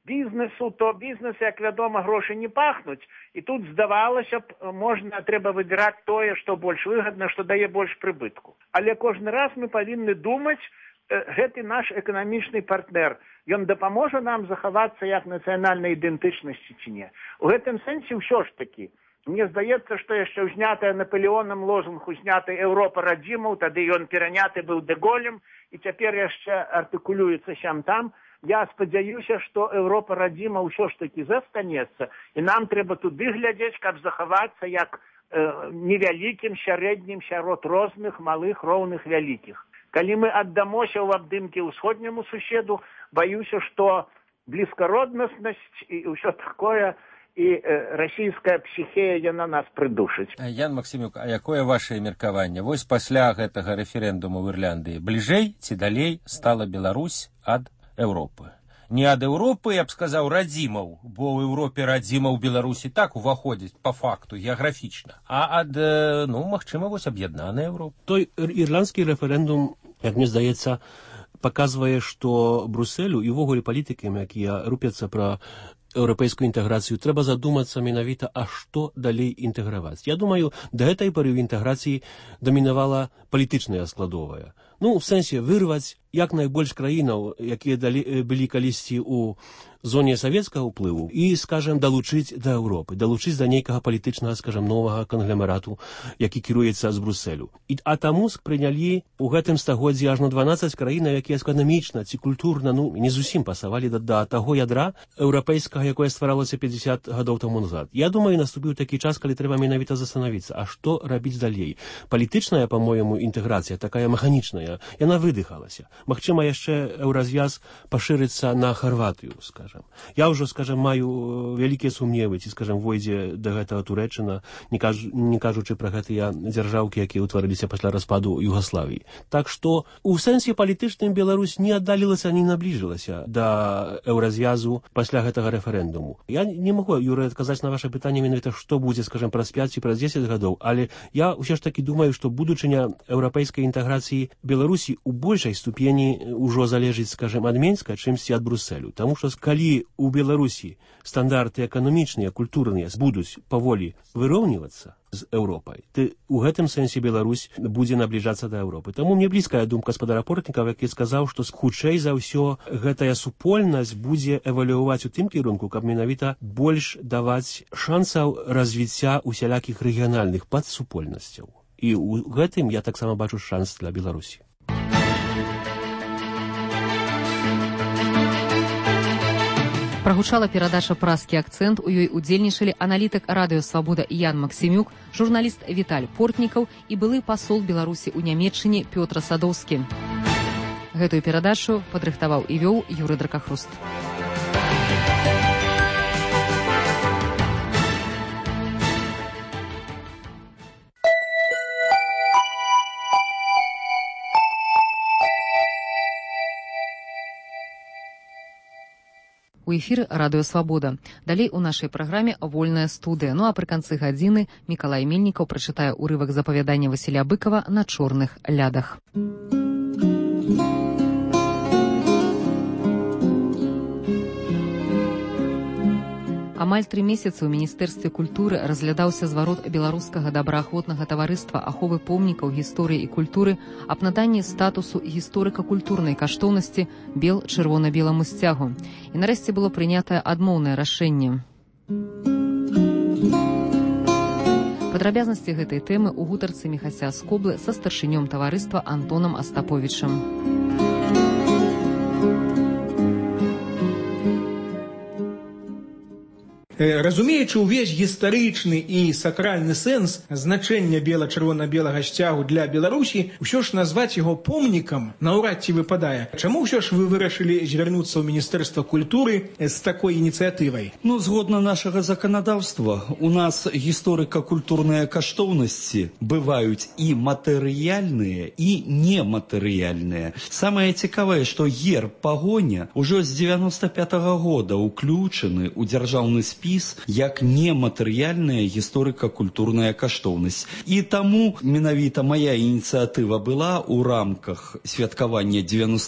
бізнесу, то бізнес, як вядома, грошы не пахнуць. І тут, здавалася б, трэба выбіраць тое, што больш выгадна, што дае больш прыбытку. Але кожны раз мы павінны думаць, гэты наш эканамічны партнер, ён дапаможа нам захавацца як нацыянальнай ідэнтычнасці ці не. У гэтым сэнсе ўсё ж такі. Мне здаецца, што яшчэ ўзнятая Наполеонам лозунг узняты «Еўропа радзімаў», тады ён пераняты быў Деголем, і цяпер яшчэ артыкулюецца сям-там. Я спадзяюся, што Еўропа радзіма ўсё ж такі застанецца, і нам трэба туды глядзець, каб захавацца як невялікім, сярэднім сярод розных, малых, роўных, вялікіх. Калі мы аддамося ў абдымкі ўсходняму суседу, баюся, што блізкароднаснасць і ўсё такое, і расійская псіхея, яна нас прыдушыць. Ян Максімюк, а якое ваше меркаванне? Вось пасля гэтага рэферэндуму ў Ірландыі бліжэй ці далей стала Беларусь ад Еўропы? Не ад Еўропы, я б сказаў, радзімаў, бо ў Еўропе радзімаў Беларусі так уваходзіць па факту, геаграфічна, а ад, магчыма, вось аб'яднаная Еўропа. Той ірландскі рэферэндум, як мне здаецца, паказвае, што Брусэлю і ўвогуле палітыкам, якія рупяцца пра еўрапейскую інтэграцыю, трэба задумацца менавіта, а што далей інтэграваць. Я думаю, да гэтай пары ў інтэграцыі дамінавала палітычная складовая. У сэнсе вырваць як найбольш краінаў, якія былі калісьці ў зоне савецкага ўплыву, і, скажем, далучыць да Еўропы, далучыць да нейкага палітычнага, скажем, новага кангломерату, які кіруецца з Брусэлю. А таму прынялі ў гэтым стагоддзі аж на 12 краінаў, якія эканамічна ці культурна, не зусім пасавалі да таго ядра еўрапейскага, якое стваралася 50 гадоў таму назад. Я думаю, наступіў такі час, калі трэба менавіта застанавіцца, а што рабіць далей. Палітычная, па-моему, інтэграцыя, такая механічная, яна выдыхалася. Магчыма, яшчэ еўразвяз пашырыцца на Харватыю, скажем. Я ўжо, скажем, маю вялікія сумневы, ці, скажем, войдзе да гэтага Турэччына, не кажучы пра гэтыя дзяржаўкі, якія ўтварыліся пасля распаду Югаславіі. Так што, у сэнсе палітычным Беларусь не аддалілася, не набліжылася да еўразвязу пасля гэтага рэферэндуму. Я не магу, Юрый, адказаць на ваше пытанне менавіта, што будзе, скажем, праз 5 ці праз 10 гадоў, але я ўсё ж такі думаю, што будучыня еўрапейскай інтэграцыі Беларусі у большай ступені ўжо залежыць, скажем, ад Менска, чымсьці ад Брусэлю. Таму што калі у Беларусі стандарты эканамічныя, культурныя будуць паволі выроўнівацца з Еўропай, то у гэтым сэнсе Беларусь будзе набліжацца да Еўропы. Таму мне блізкая думка гаспадара Портнікава, які сказаў, што хутчэй за ўсё гэтая супольнасць будзе эвалюаваць у тым кірунку, каб менавіта больш даваць шансаў развіцця усялякіх рэгіянальных падсупольнасцяў. І ў гэтым я таксама бачу шанс для Беларусі. Прагучала перадача «Празкі акцэнт». У ёй удзельнічалі аналітык радыё «Свабода» Ян Максімюк, журналіст Віталь Портнікаў і былы пасол Беларусі ў Нямецчыне Пётр Садоўскі. Гэтую перадачу падрыхтаваў і вёў Юрый Дракахруст. У эфіры радыё «Свабода». Далей у нашай праграме «Вольная студыя». А пры канцы гадзіны Мікалай Мельнікаў прачытае ўрывак з апавядання Васіля Быкава «На чорных лядах». Амаль 3 месяцы ў Міністэрстве культуры разглядаўся зварот беларускага добраахвотнага таварыства аховы помнікаў гісторыі і культуры аб наданні статусу гісторыка-культурнай каштоўнасці бел-чырвона-беламу сцягу. І нарэшце было прынятае адмоўнае рашэнне. Падрабязнасці гэтай тэмы ў гутарцы Міхася Скоблы са старшынём таварыства Антонам Астаповічам. Разумеючы ўвесь гістарычны і сакральны сэнс значэння бела-чырвона-белага сцягу для Беларусі, ўсё ж назваць яго помнікам наўрад ці выпадае. Чаму ўсё ж вы вырашылі звярнуцца ў Міністэрства культуры з такой ініцыятывай? Згодна нашага заканадаўства, у нас гісторыка-культурныя каштоўнасці бываюць і матэрыяльныя, і нематэрыяльныя. Самае цікавае, што герб пагоня ўжо з 95-го года ўключаны ў дзяржаўны спіс спіс як нематэрыяльная гісторыка-культурная каштоўнасць. І таму менавіта мая ініцыятыва была ў рамках святкавання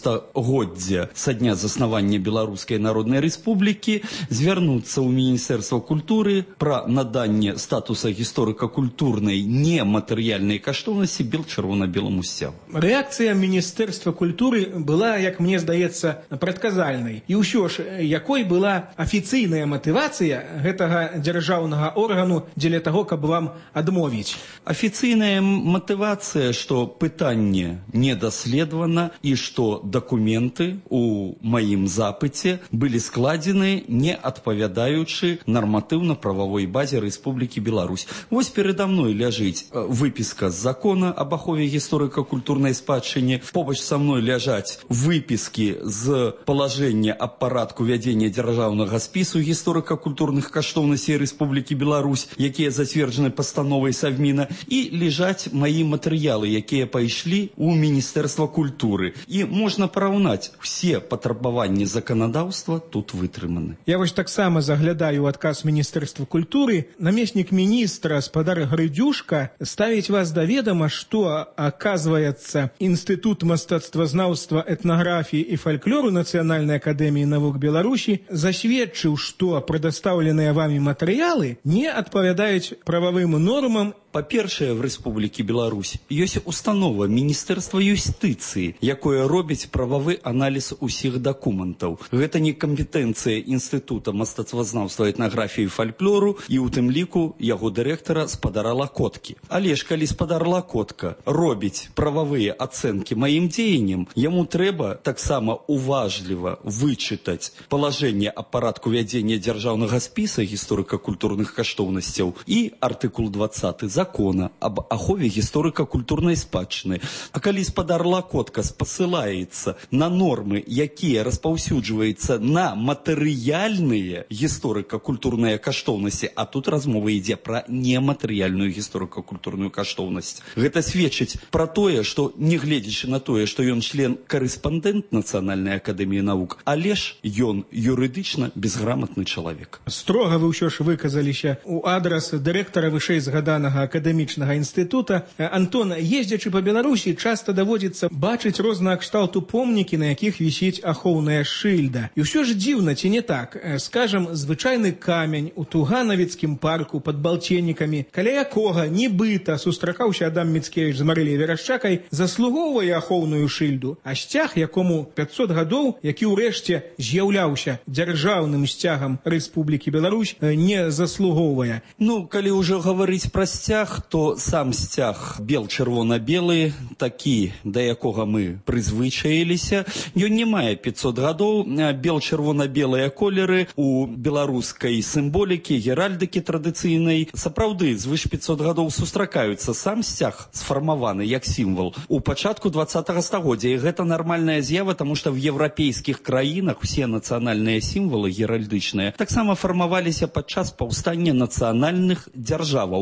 90-годдзя са дня заснавання Беларускай Народнай Рэспублікі звярнуцца ў Міністэрства культуры пра наданне статуса гісторыка-культурнай нематэрыяльнай каштоўнасці бел-чырвона-беламу сцягу. Рэакцыя Міністэрства культуры была, як мне здаецца, прадказальнай. І ўсё ж, якой была афіцыйная матывацыя гэтага дзяржаўнага органу дзеля таго, каб вам адмовіць? Афіцыйная матывацыя, што пытанне не даследавана і што дакументы у маім запыце былі складзены не адпавядаючы нарматыўна-прававой базе Рэспублікі Беларусь. Вось перада мной ляжыць выпіска з закона об ахове гісторыка-культурнай спадчыне. Побач са мной ляжаць выпіскі з палажэння аб парадку вядзення дзяржаўнага спісу гісторыка-культурных каштоўнасцей Рэспублікі Беларусь, якія зацверджаны пастановай Совміна, і лежаць маі матэрыялы, якія пайшлі ў Міністэрства культуры. І можна параўнаць, усе патрабаванні заканадаўства тут вытрыманы. Я вось таксама заглядаю ў адказ Міністэрства культуры. Намеснік міністра спадар Грыдзюшка ставіць вас да ведама, што, оказывается, Інстытут мастацтвазнаўства, этнаграфіі і фальклору Нацыянальнай акадэміі навук Беларусі засведчыў, што прадастаўленыя вамі матэрыялы не адпавядаюць прававым нормам. Па-першае, в Рэспублікі Беларусь ёсць установа Міністэрства юстыцыі, якое робіць прававы аналіз усіх дакументаў. Гэта не кампетэнцыя Інстытута мастацтвазнаўства, этнаграфіі і фальклору і ў тым ліку яго дырэктара спадара Лакоткі. Але ж калі спадар Лакотка робіць прававыя ацэнкі маім дзеянням, яму трэба таксама уважліва вычытаць палажэнне аб парадку вядзення дзяржаўнага спіса гісторыка-культурных каштоўнасцяў і артыкул 20 закона об ахове гісторыка-культурнай спадчыны. А калі спадар Лакотка спасылаецца на нормы, якія распаўсюджваюцца на матэрыяльныя гісторыка-культурныя каштоўнасці, а тут размова ідзе пра нематэрыяльную гісторыка-культурную каштоўнасць. Гэта сведчыць пра тое, што, негледзячы на тое, што ён член-карэспандэнт Нацыянальнай акадэміі навук, але ж ён юрыдычна безграмотны чалавек. Строга вы ўсё ж выказаліся ў адрас дырэктара вышэйзгаданага акадэмічнага інстытута. Антон, ездзячы па Беларусі, часта даводзіцца бачыць рознага кшталту помнікі, на якіх вісіць ахоўная шыльда. І ўсё ж дзіўна, ці не так? Скажам, звычайны камень у Туганавіцкім парку пад Балценнікамі, каля якога нібыта сустракаўся Адам Міцкевіч з Марыляй Верашчакай, заслугоўвае ахоўную шыльду, а сцяг, якому 500 гадоў, які ўрэшце з'яўляўся дзяржаўным сцягам Рэспублікі Беларусь, не заслугоўвае. Ну, калі ўжо гаварыць пра сцяг, то сам сцяг бел-чырвона-белы, такі, да якога мы прызвычаіліся, ён не мае 500 гадоў. Бел-чырвона-белыя колеры у беларускай сімволікі, геральдыкі традыцыйнай сапраўды звыш 500 гадоў сустракаюцца. Сам сцяг сфармаваны як сімвал у пачатку 20-го стагоддзя, і гэта нармальная з'ява, таму што в еўрапейскіх краінах усе нацыянальныя сімвалы геральдычныя таксама фармаваліся падчас паўстання нацыянальных дзяржаваў.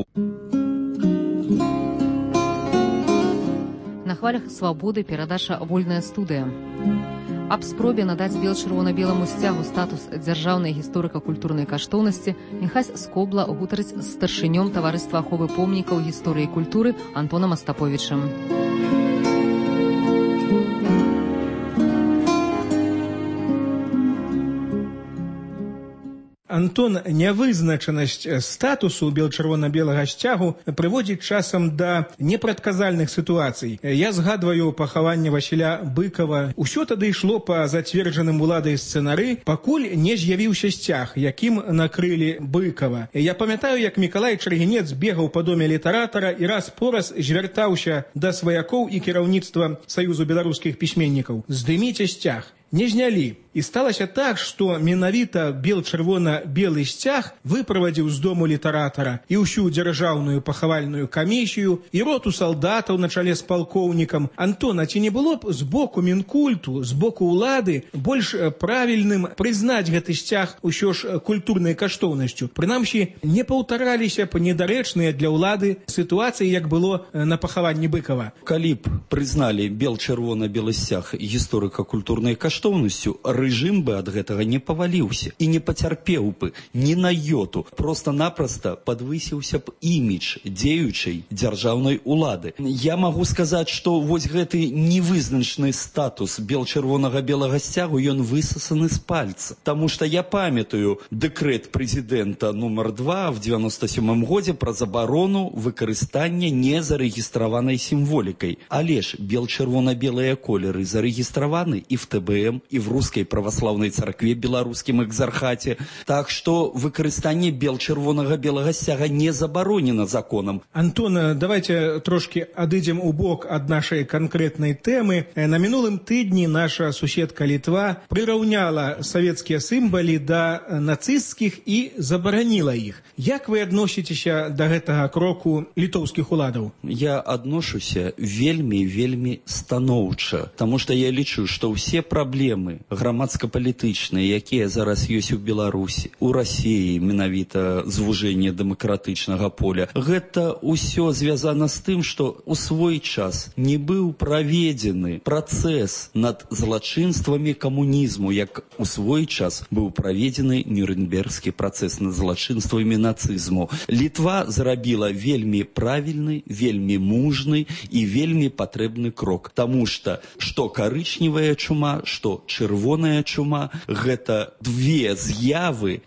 На хвалях свабоды перадача «Вольная студыя». Аб спробе надаць бел-чырвона-беламу сцягу статус дзяржаўнай гісторыка-культурнай каштоўнасці Міхась Скобла гутарыць з старшынём таварыства аховы помнікаў гісторыі і культуры Антонам Астаповічам. Антон, нявызначанасць статусу бел-чырвона-белага сцягу прыводзіць часам да непрадказальных сітуацый. Я згадваю пахаванне Васіля Быкова. Усё тады ішло па зацверджаным уладай сцэнары, пакуль не з'явіўся сцяг, якім накрылі Быкова. Я памятаю, як Мікалай Чаргінец бегаў па доме літаратара і раз-пораз звяртаўся да сваякоў і кіраўніцтва Саюзу беларускіх пісьменнікаў: здыміце сцяг. Не знялі. І сталася так, што менавіта бел-чырвона-белы сцяг выправадзіў з дому літаратара і ўсю дзяржаўную пахавальную камісію, і роту салдатаў на чале з палкоўнікам. Антон, а ці не было б з боку Мінкульту, з боку ўлады больш правільным прызнаць гэты сцяг усё ж культурнай каштоўнасцю? Прынамсі, не паўтараліся б недарэчныя для ўлады сітуацыі, як было на пахаванні Быкова. Калі б прызналі бел-чырвона-белы сцяг гісторыка-культурнай каштоўнасцю, рэжым бы ад гэтага не паваліўся і не пацярпеў бы ні на йоту. Просто-напросто падвысіўся б імідж дзеючай дзяржаўнай улады. Я магу сказаць, што вось гэты невызначны статус бел-чырвонага-белага сцягу, ён высасаны з пальца. Таму што я памятаю дэкрэт прэзідэнта нумар 2 в 97 годзе пра забарону выкарыстання незарэгістраванай сімволікай. Але ж бел-чырвона-белыя колеры зарэгістраваны і в ТБМ, і в Рускай праваслаўнай царкве беларускім экзархаце. Так што выкарыстанне бел-чырвонага-белага сцяга не забаронена законам. Антон, давайте трошки адыдзем у бок ад нашай канкрэтнай тэмы. На мінулым тыдні наша суседка Літва прыраўняла савецкія сімвалы да нацысцкіх і забараніла іх. Як вы адносіцеся да гэтага кроку літоўскіх уладаў? Я адношуся вельмі станоўча, таму што я лічу, што ўсе праблемы грамадска-палітычныя, якія зараз ёсць у Беларусі, у Расіі, менавіта звужэнне дэмакратычнага поля, гэта ўсё звязана з тым, што у свой час не быў праведзены працэс над злачынствамі камунізму, як у свой час быў праведзены Нюрнбергскі працэс над злачынствамі нацызму. Літва зрабіла вельмі правільны, вельмі мужны і вельмі патрэбны крок, таму што карычневая чума, што чырвоная чума, гэта две з'явы,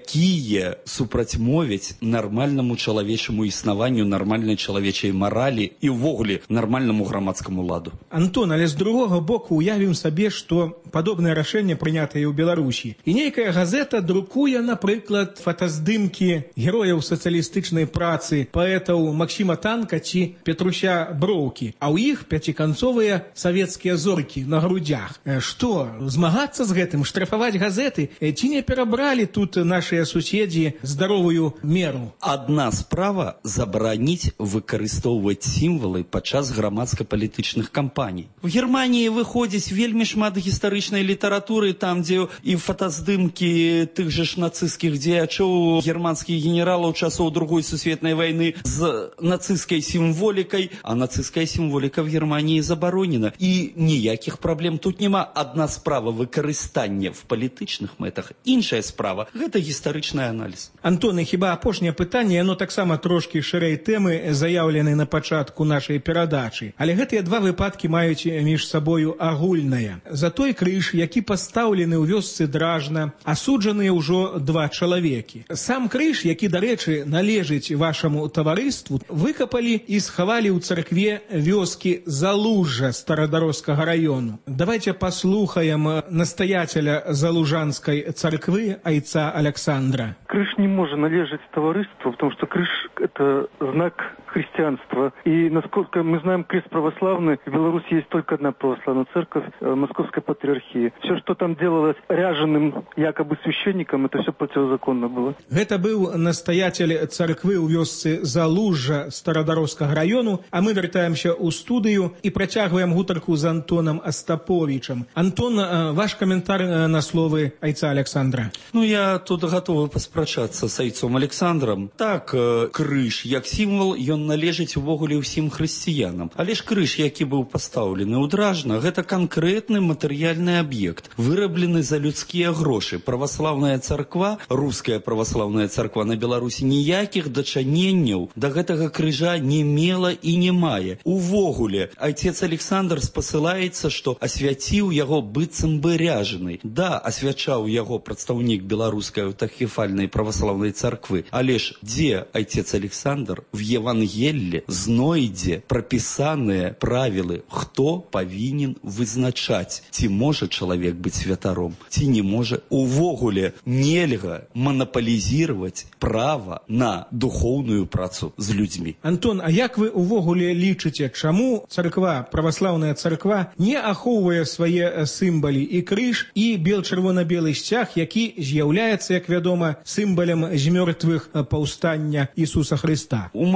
якія супрацьмовяць нармальнаму чалавечаму існаванню, нармальнай чалавечай маралі і ўвогуле нармальнаму грамадскаму ладу. Антон, але з другога боку уявім сабе, што падобнае рашэнне прынятае ў Беларусі. І нейкая газета друкуе, напрыклад, фотаздымкі герояў сацыялістычнай працы, паэтаў Максіма Танка ці Петруся Броўкі, а ў іх пяціканцовыя савецкія зоркі на грудях. Што, змагацца з гэтым, штрафаваць газеты? Ці не перабралі тут нашыя суседзі здаровую меру? Адна справа забараніць выкарыстоўваць сімвалы падчас грамадска-палітычных кампаній. В Германіі выходзіць вельмі шмат гістарычнай літаратуры, там, дзе і фотаздымкі тых же ж нацысцкіх дзеячоў, германскіх генералаў часоў Другой сусветнай вайны з нацысцкай сімволікай, а нацысцкая сімволіка в Германіі забаронена. І ніякіх праблем тут няма. Адна справа выкарыстання в палітычных мэтах, іншая справа – гэта гістарычны аналіз. Антон, хіба апошняе пытанне, яно таксама трошкі шырэй тэмы, заяўлены на пачатку нашай перадачы. Але гэтыя два выпадкі маюць між сабою агульнае. За той крыж, які пастаўлены ў вёсцы Дражна, асуджаныя ўжо 2 чалавекі. Сам крыж, які, дарэчы, належыць вашаму таварыству, выкапалі і схавалі ў царкве вёскі Залужжа Старадарожскага раёну. Давайте послухаем настоятеля Залужанской церкви айца Александра. Крыж не может належать товариству, потому что крыж – это знак христианства. И, насколько мы знаем, крест православный, в Беларуси есть только одна православная церковь – Московской патриархии. Все, что там делалось ряженым якобы священником, это все противозаконно было. Это был настоятель церкви у вёсцы Залужжа Старадарожскага району, а мы вертаемся у студию и протягиваем гутарку с Антоном Остаповичем. Антон, ваш комментарий на словы айца Александра. Я тут готовы паспрачацца с айцом Александром. Так, крыж, як сімвал, ён належыць увогуле ўсім хрысціянам. Але ж крыж, які быў пастаўлены ў Дражна, гэта канкрэтны матэрыяльны аб'ект, выраблены за людскія грошы. Праваслаўная царква, руская праваслаўная царква на Беларусі ніякіх дачыненняў да гэтага крыжа не мела і не мае. Увогуле, айцец Александр спасылаецца, што асвяціў яго быццам бы ряжаны. Да, асвячаў яго прадстаўнік беларускай аўтакефальнай праваслаўнай царквы. Але ж дзе айцец Александр в Евангелле знойдзе прапісаныя правілы, хто павінен вызначаць, ці можа чалавек быць святаром, ці не можа. Увогуле нельга манаполізировать права на духоўную працу з людзьмі. Антон, а як вы увогуле лічыце, чаму царква, праваслаўная царква не ахоўвае свае сімвалы і крыж, і бел-чырвона-белы сцяг, які з'яўляецца, як вядома, сімвалем змёртвых паўстання Ісуса Хрыста? У маім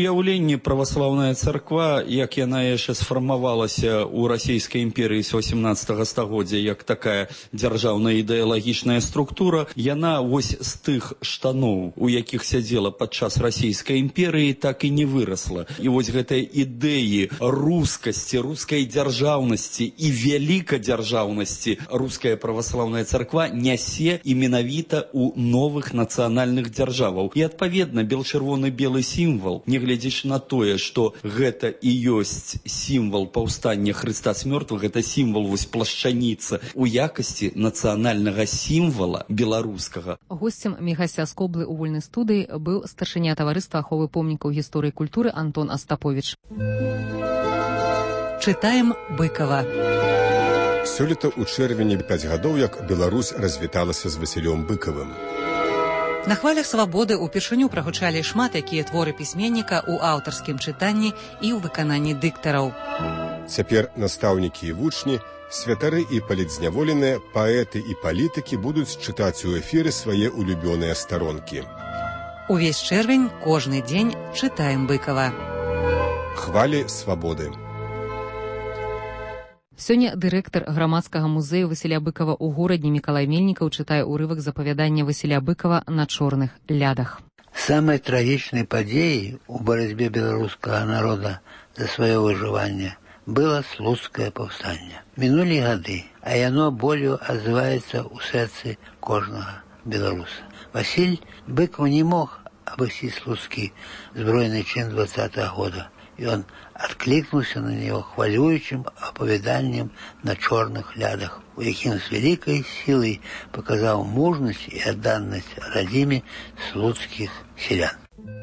уяўленні праваслаўная царква, як яна яшчэ сфармавалася ў расійскай імперыі з 18 стагоддзя, як такая дзяржаўная ідэалагічная структура, яна вось з тых штаноў, у якіх сядзела падчас расійскай імперыі, так і не вырасла. І вось гэтыя ідэі рускасці, рускай дзяржаўнасці і вялікадзяржаўнасці руская праваслаўная царква нясе і менавіта ў новых нацыянальных дзяржаваў. І адпаведна бел-чырвоны-белы сімвал, нягледзячы на тое, што гэта і ёсць сімвал паўстання Хрыста з мёртвых, гэта сімвал вось плашчаніца у якасці нацыянальнага сімвала беларускага. Госцем Мігася Скоблы ў вольнай студыі быў старшыня таварыства аховы помнікаў гісторыі культуры Антон Астаповіч. Чытаем Быкова. Сёлета ў чэрвені 5 гадоў, як Беларусь развіталася з Васілём Быкавым. На хвалях свабоды ўпершыню прагучалі шмат якія творы пісьменніка ў аўтарскім чытанні і ў выкананні дыктараў. Цяпер настаўнікі і вучні, святары і палітзняволеныя, паэты і палітыкі будуць чытаць у эфіры свае улюбёныя старонкі. Увесь чэрвень, кожны дзень чытаем Быкава. Хвалі свабоды. Сёння дырэктар грамадскага музею Васіля Быкава ў горадзе Мікалай Мельнікаў чытае ўрывак з апавядання Васіля Быкава «На чорных лядах». Самой трагичной подеей у борьбе белорусского народа за свое выживание было Слуцкое повстание. Минули годы, а оно болью отзывается у сердца кожного белоруса. Василь Быков не мог обойти Слуцкий збройный чин 20-го года, и он откликнулся на него хвалюючим оповеданием на черных лядах, у яким с великой силой показал мужность и отданность родиме слуцких селян.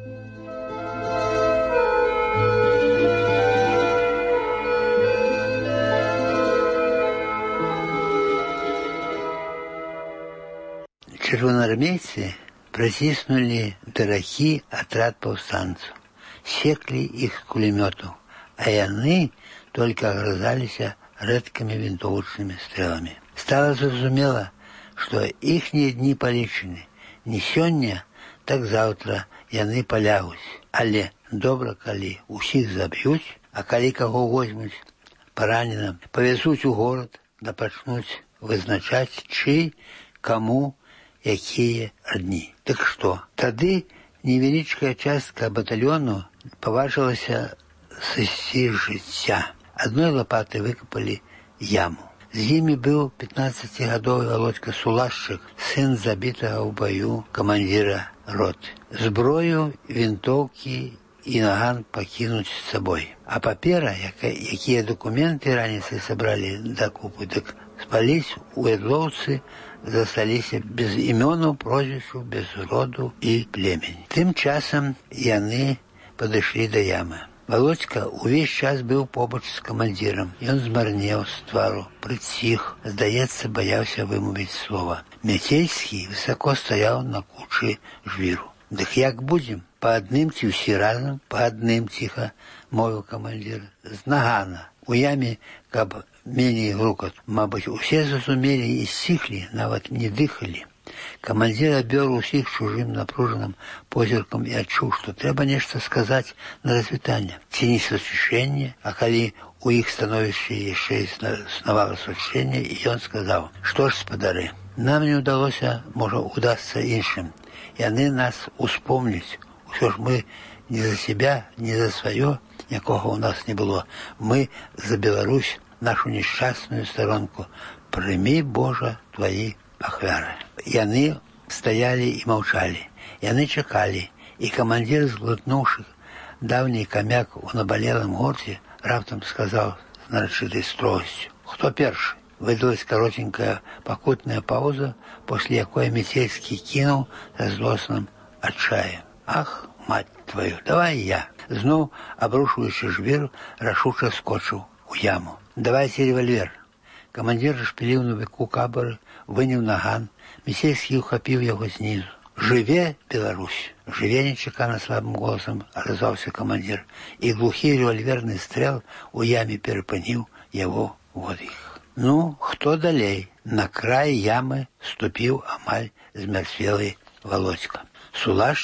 Червоноармейцы протиснули в дырахи отряд повстанцев, секли их с кулеметов, а яны только огрызались редкими винтовочными стрелами. Стало зразумело, что ихние дни полічены. Не сёння, так завтра яны полягуць. Але добра, калі усіх заб'юць, а калі каго возьмуць параненым, повезуць у город, да пачнуць вызначаць, чый, каму, якія дні. Так што, тады невеличкая частка батальону поважилася сысці жыцця. Одной лопатой выкопали яму. З імі быў 15-гадовы Володька Сулашчык, сын забітага ў бою камандзіра роты. Зброю, вінтоўкі і наган пакінуць з сабой. А папера, якія документы раніцай сабралі дакупы, дык спаліць у Эдлоўцы, засталіся без імёнаў, прозвішчаў, без роду і племені. Тым часам яны падышлі да ямы. Володька увесь час быў побач з камандзірам. Ён змарнеў з твару, прыціх, здаецца, баяўся вымовіць слова. Мяцельскі высоко стаяў на кучы жвіру. Дык як будзем? Па адным ці ўсі разам? Па адным, ціха мовіў камандзір. З нагана. У яме, каб меней грукат. Мабыць, усе зразумелі і сціхлі, нават не дыхалі. Камандзір абвёр усіх чужым напружаным позіркам і адчуў, што трэба нешта сказаць на развітанне. Ці не сусвішэнне, а калі у іх становішча яшчэ існавала сусвішэнне, і ён сказаў: «Што ж, спадары, нам не ўдалося, можа, удасца іншым. Яны нас успомняць. Усё ж мы не за себя, не за сваё, якога ў нас не было. Мы за Беларусь, нашу несчастную сторонку. Прымі, Божа, твои ахвяры». Яны стаялі і маўчалі. Яны чакалі, і камандзір, зглытнуўшы даўні камяк у набалелым горце, раптам сказаў з нарачытай строгасцю: «Хто першы?» Выдалась коротенькая покутная пауза, после якой Мицельский кинул со злостным отчаем: «Ах, мать твою, давай я!» Знов, обрушиваючи жвір, рашуче скочив у яму. «Давайте револьвер!» Командир шпилів на віку кабери, виняв наган. Міцельський ухопив його знизу. «Живе, Беларусь! Живе!» нечеканно слабым голосом отозвался командир, и глухий револьверный стрел у яме перепынил его водых. Ну, хто далей? На край ямы ступив амаль змерцвелый Володька. Сулашчик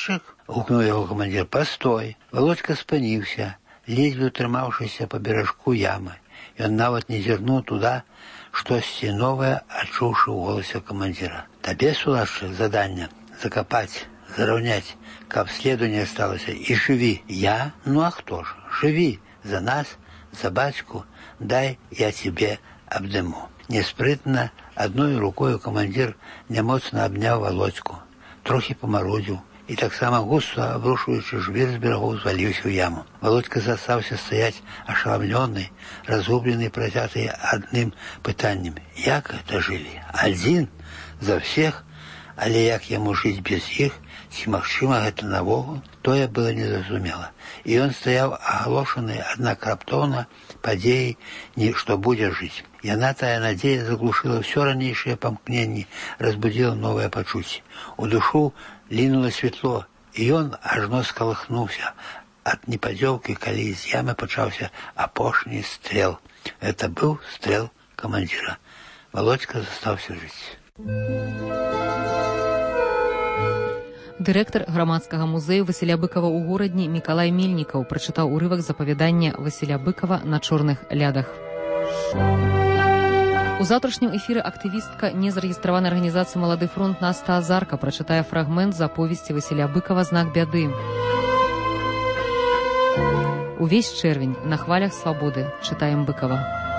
гукнуў яго камандзір. «Пастой!» Володька спыніўся, ледзьве утрымаўшыся па беражку ямы. Ён нават не зірнуў туды, штосьці новае, адчуўшы ў голасе камандзіра. «Табе, сулашчык, заданне закапаць, зараўняць, каб следу не асталася, і жыві». «Я? Ну а хто ж? Жыві за нас, за бацьку, дай я тебе абдыму». Неспрытна, адной рукою камандзір немоцна абняў Володьку, трохі памарудзіў і таксама густа, абрушваючы жвір з берагоў, зваліўся ў яму. Володька застаўся стаяць ашаламлёны, разгублены, працяты адным пытаннем. Як гэта жылі? Адзін за всех, але як яму жыць без іх, ці магчыма гэта навогул, тое было незразумела. І ён стаяў агалошаны, аднак раптоўна падзеі, што будзе жыць. Яна, тая надзея, заглушыла ўсё ранейшае памкненне, разбудзіла новае пачуцце. У душу лінула святло, і ён ажно скалыхнуўся ад непадзёўкі, калі з ямы пачаўся апошні стрэл. Гэта быў стрэл камандзіра. Володька застаўся жыць. Дырэктар грамадскага музею Васіля Быкава ў горадні Мікалай Мельнікаў прачытаў урывак з апавядання Васіля Быкава «На чорных лядах». У заўтрашнім эфіры актывістка незарэгістраванай арганізацыі «Малады фронт» Наста Азарка прачытае фрагмент з аповесці Васіля Быкава «Знак бяды». Увесь чэрвень на хвалях свабоды чытаем Быкава.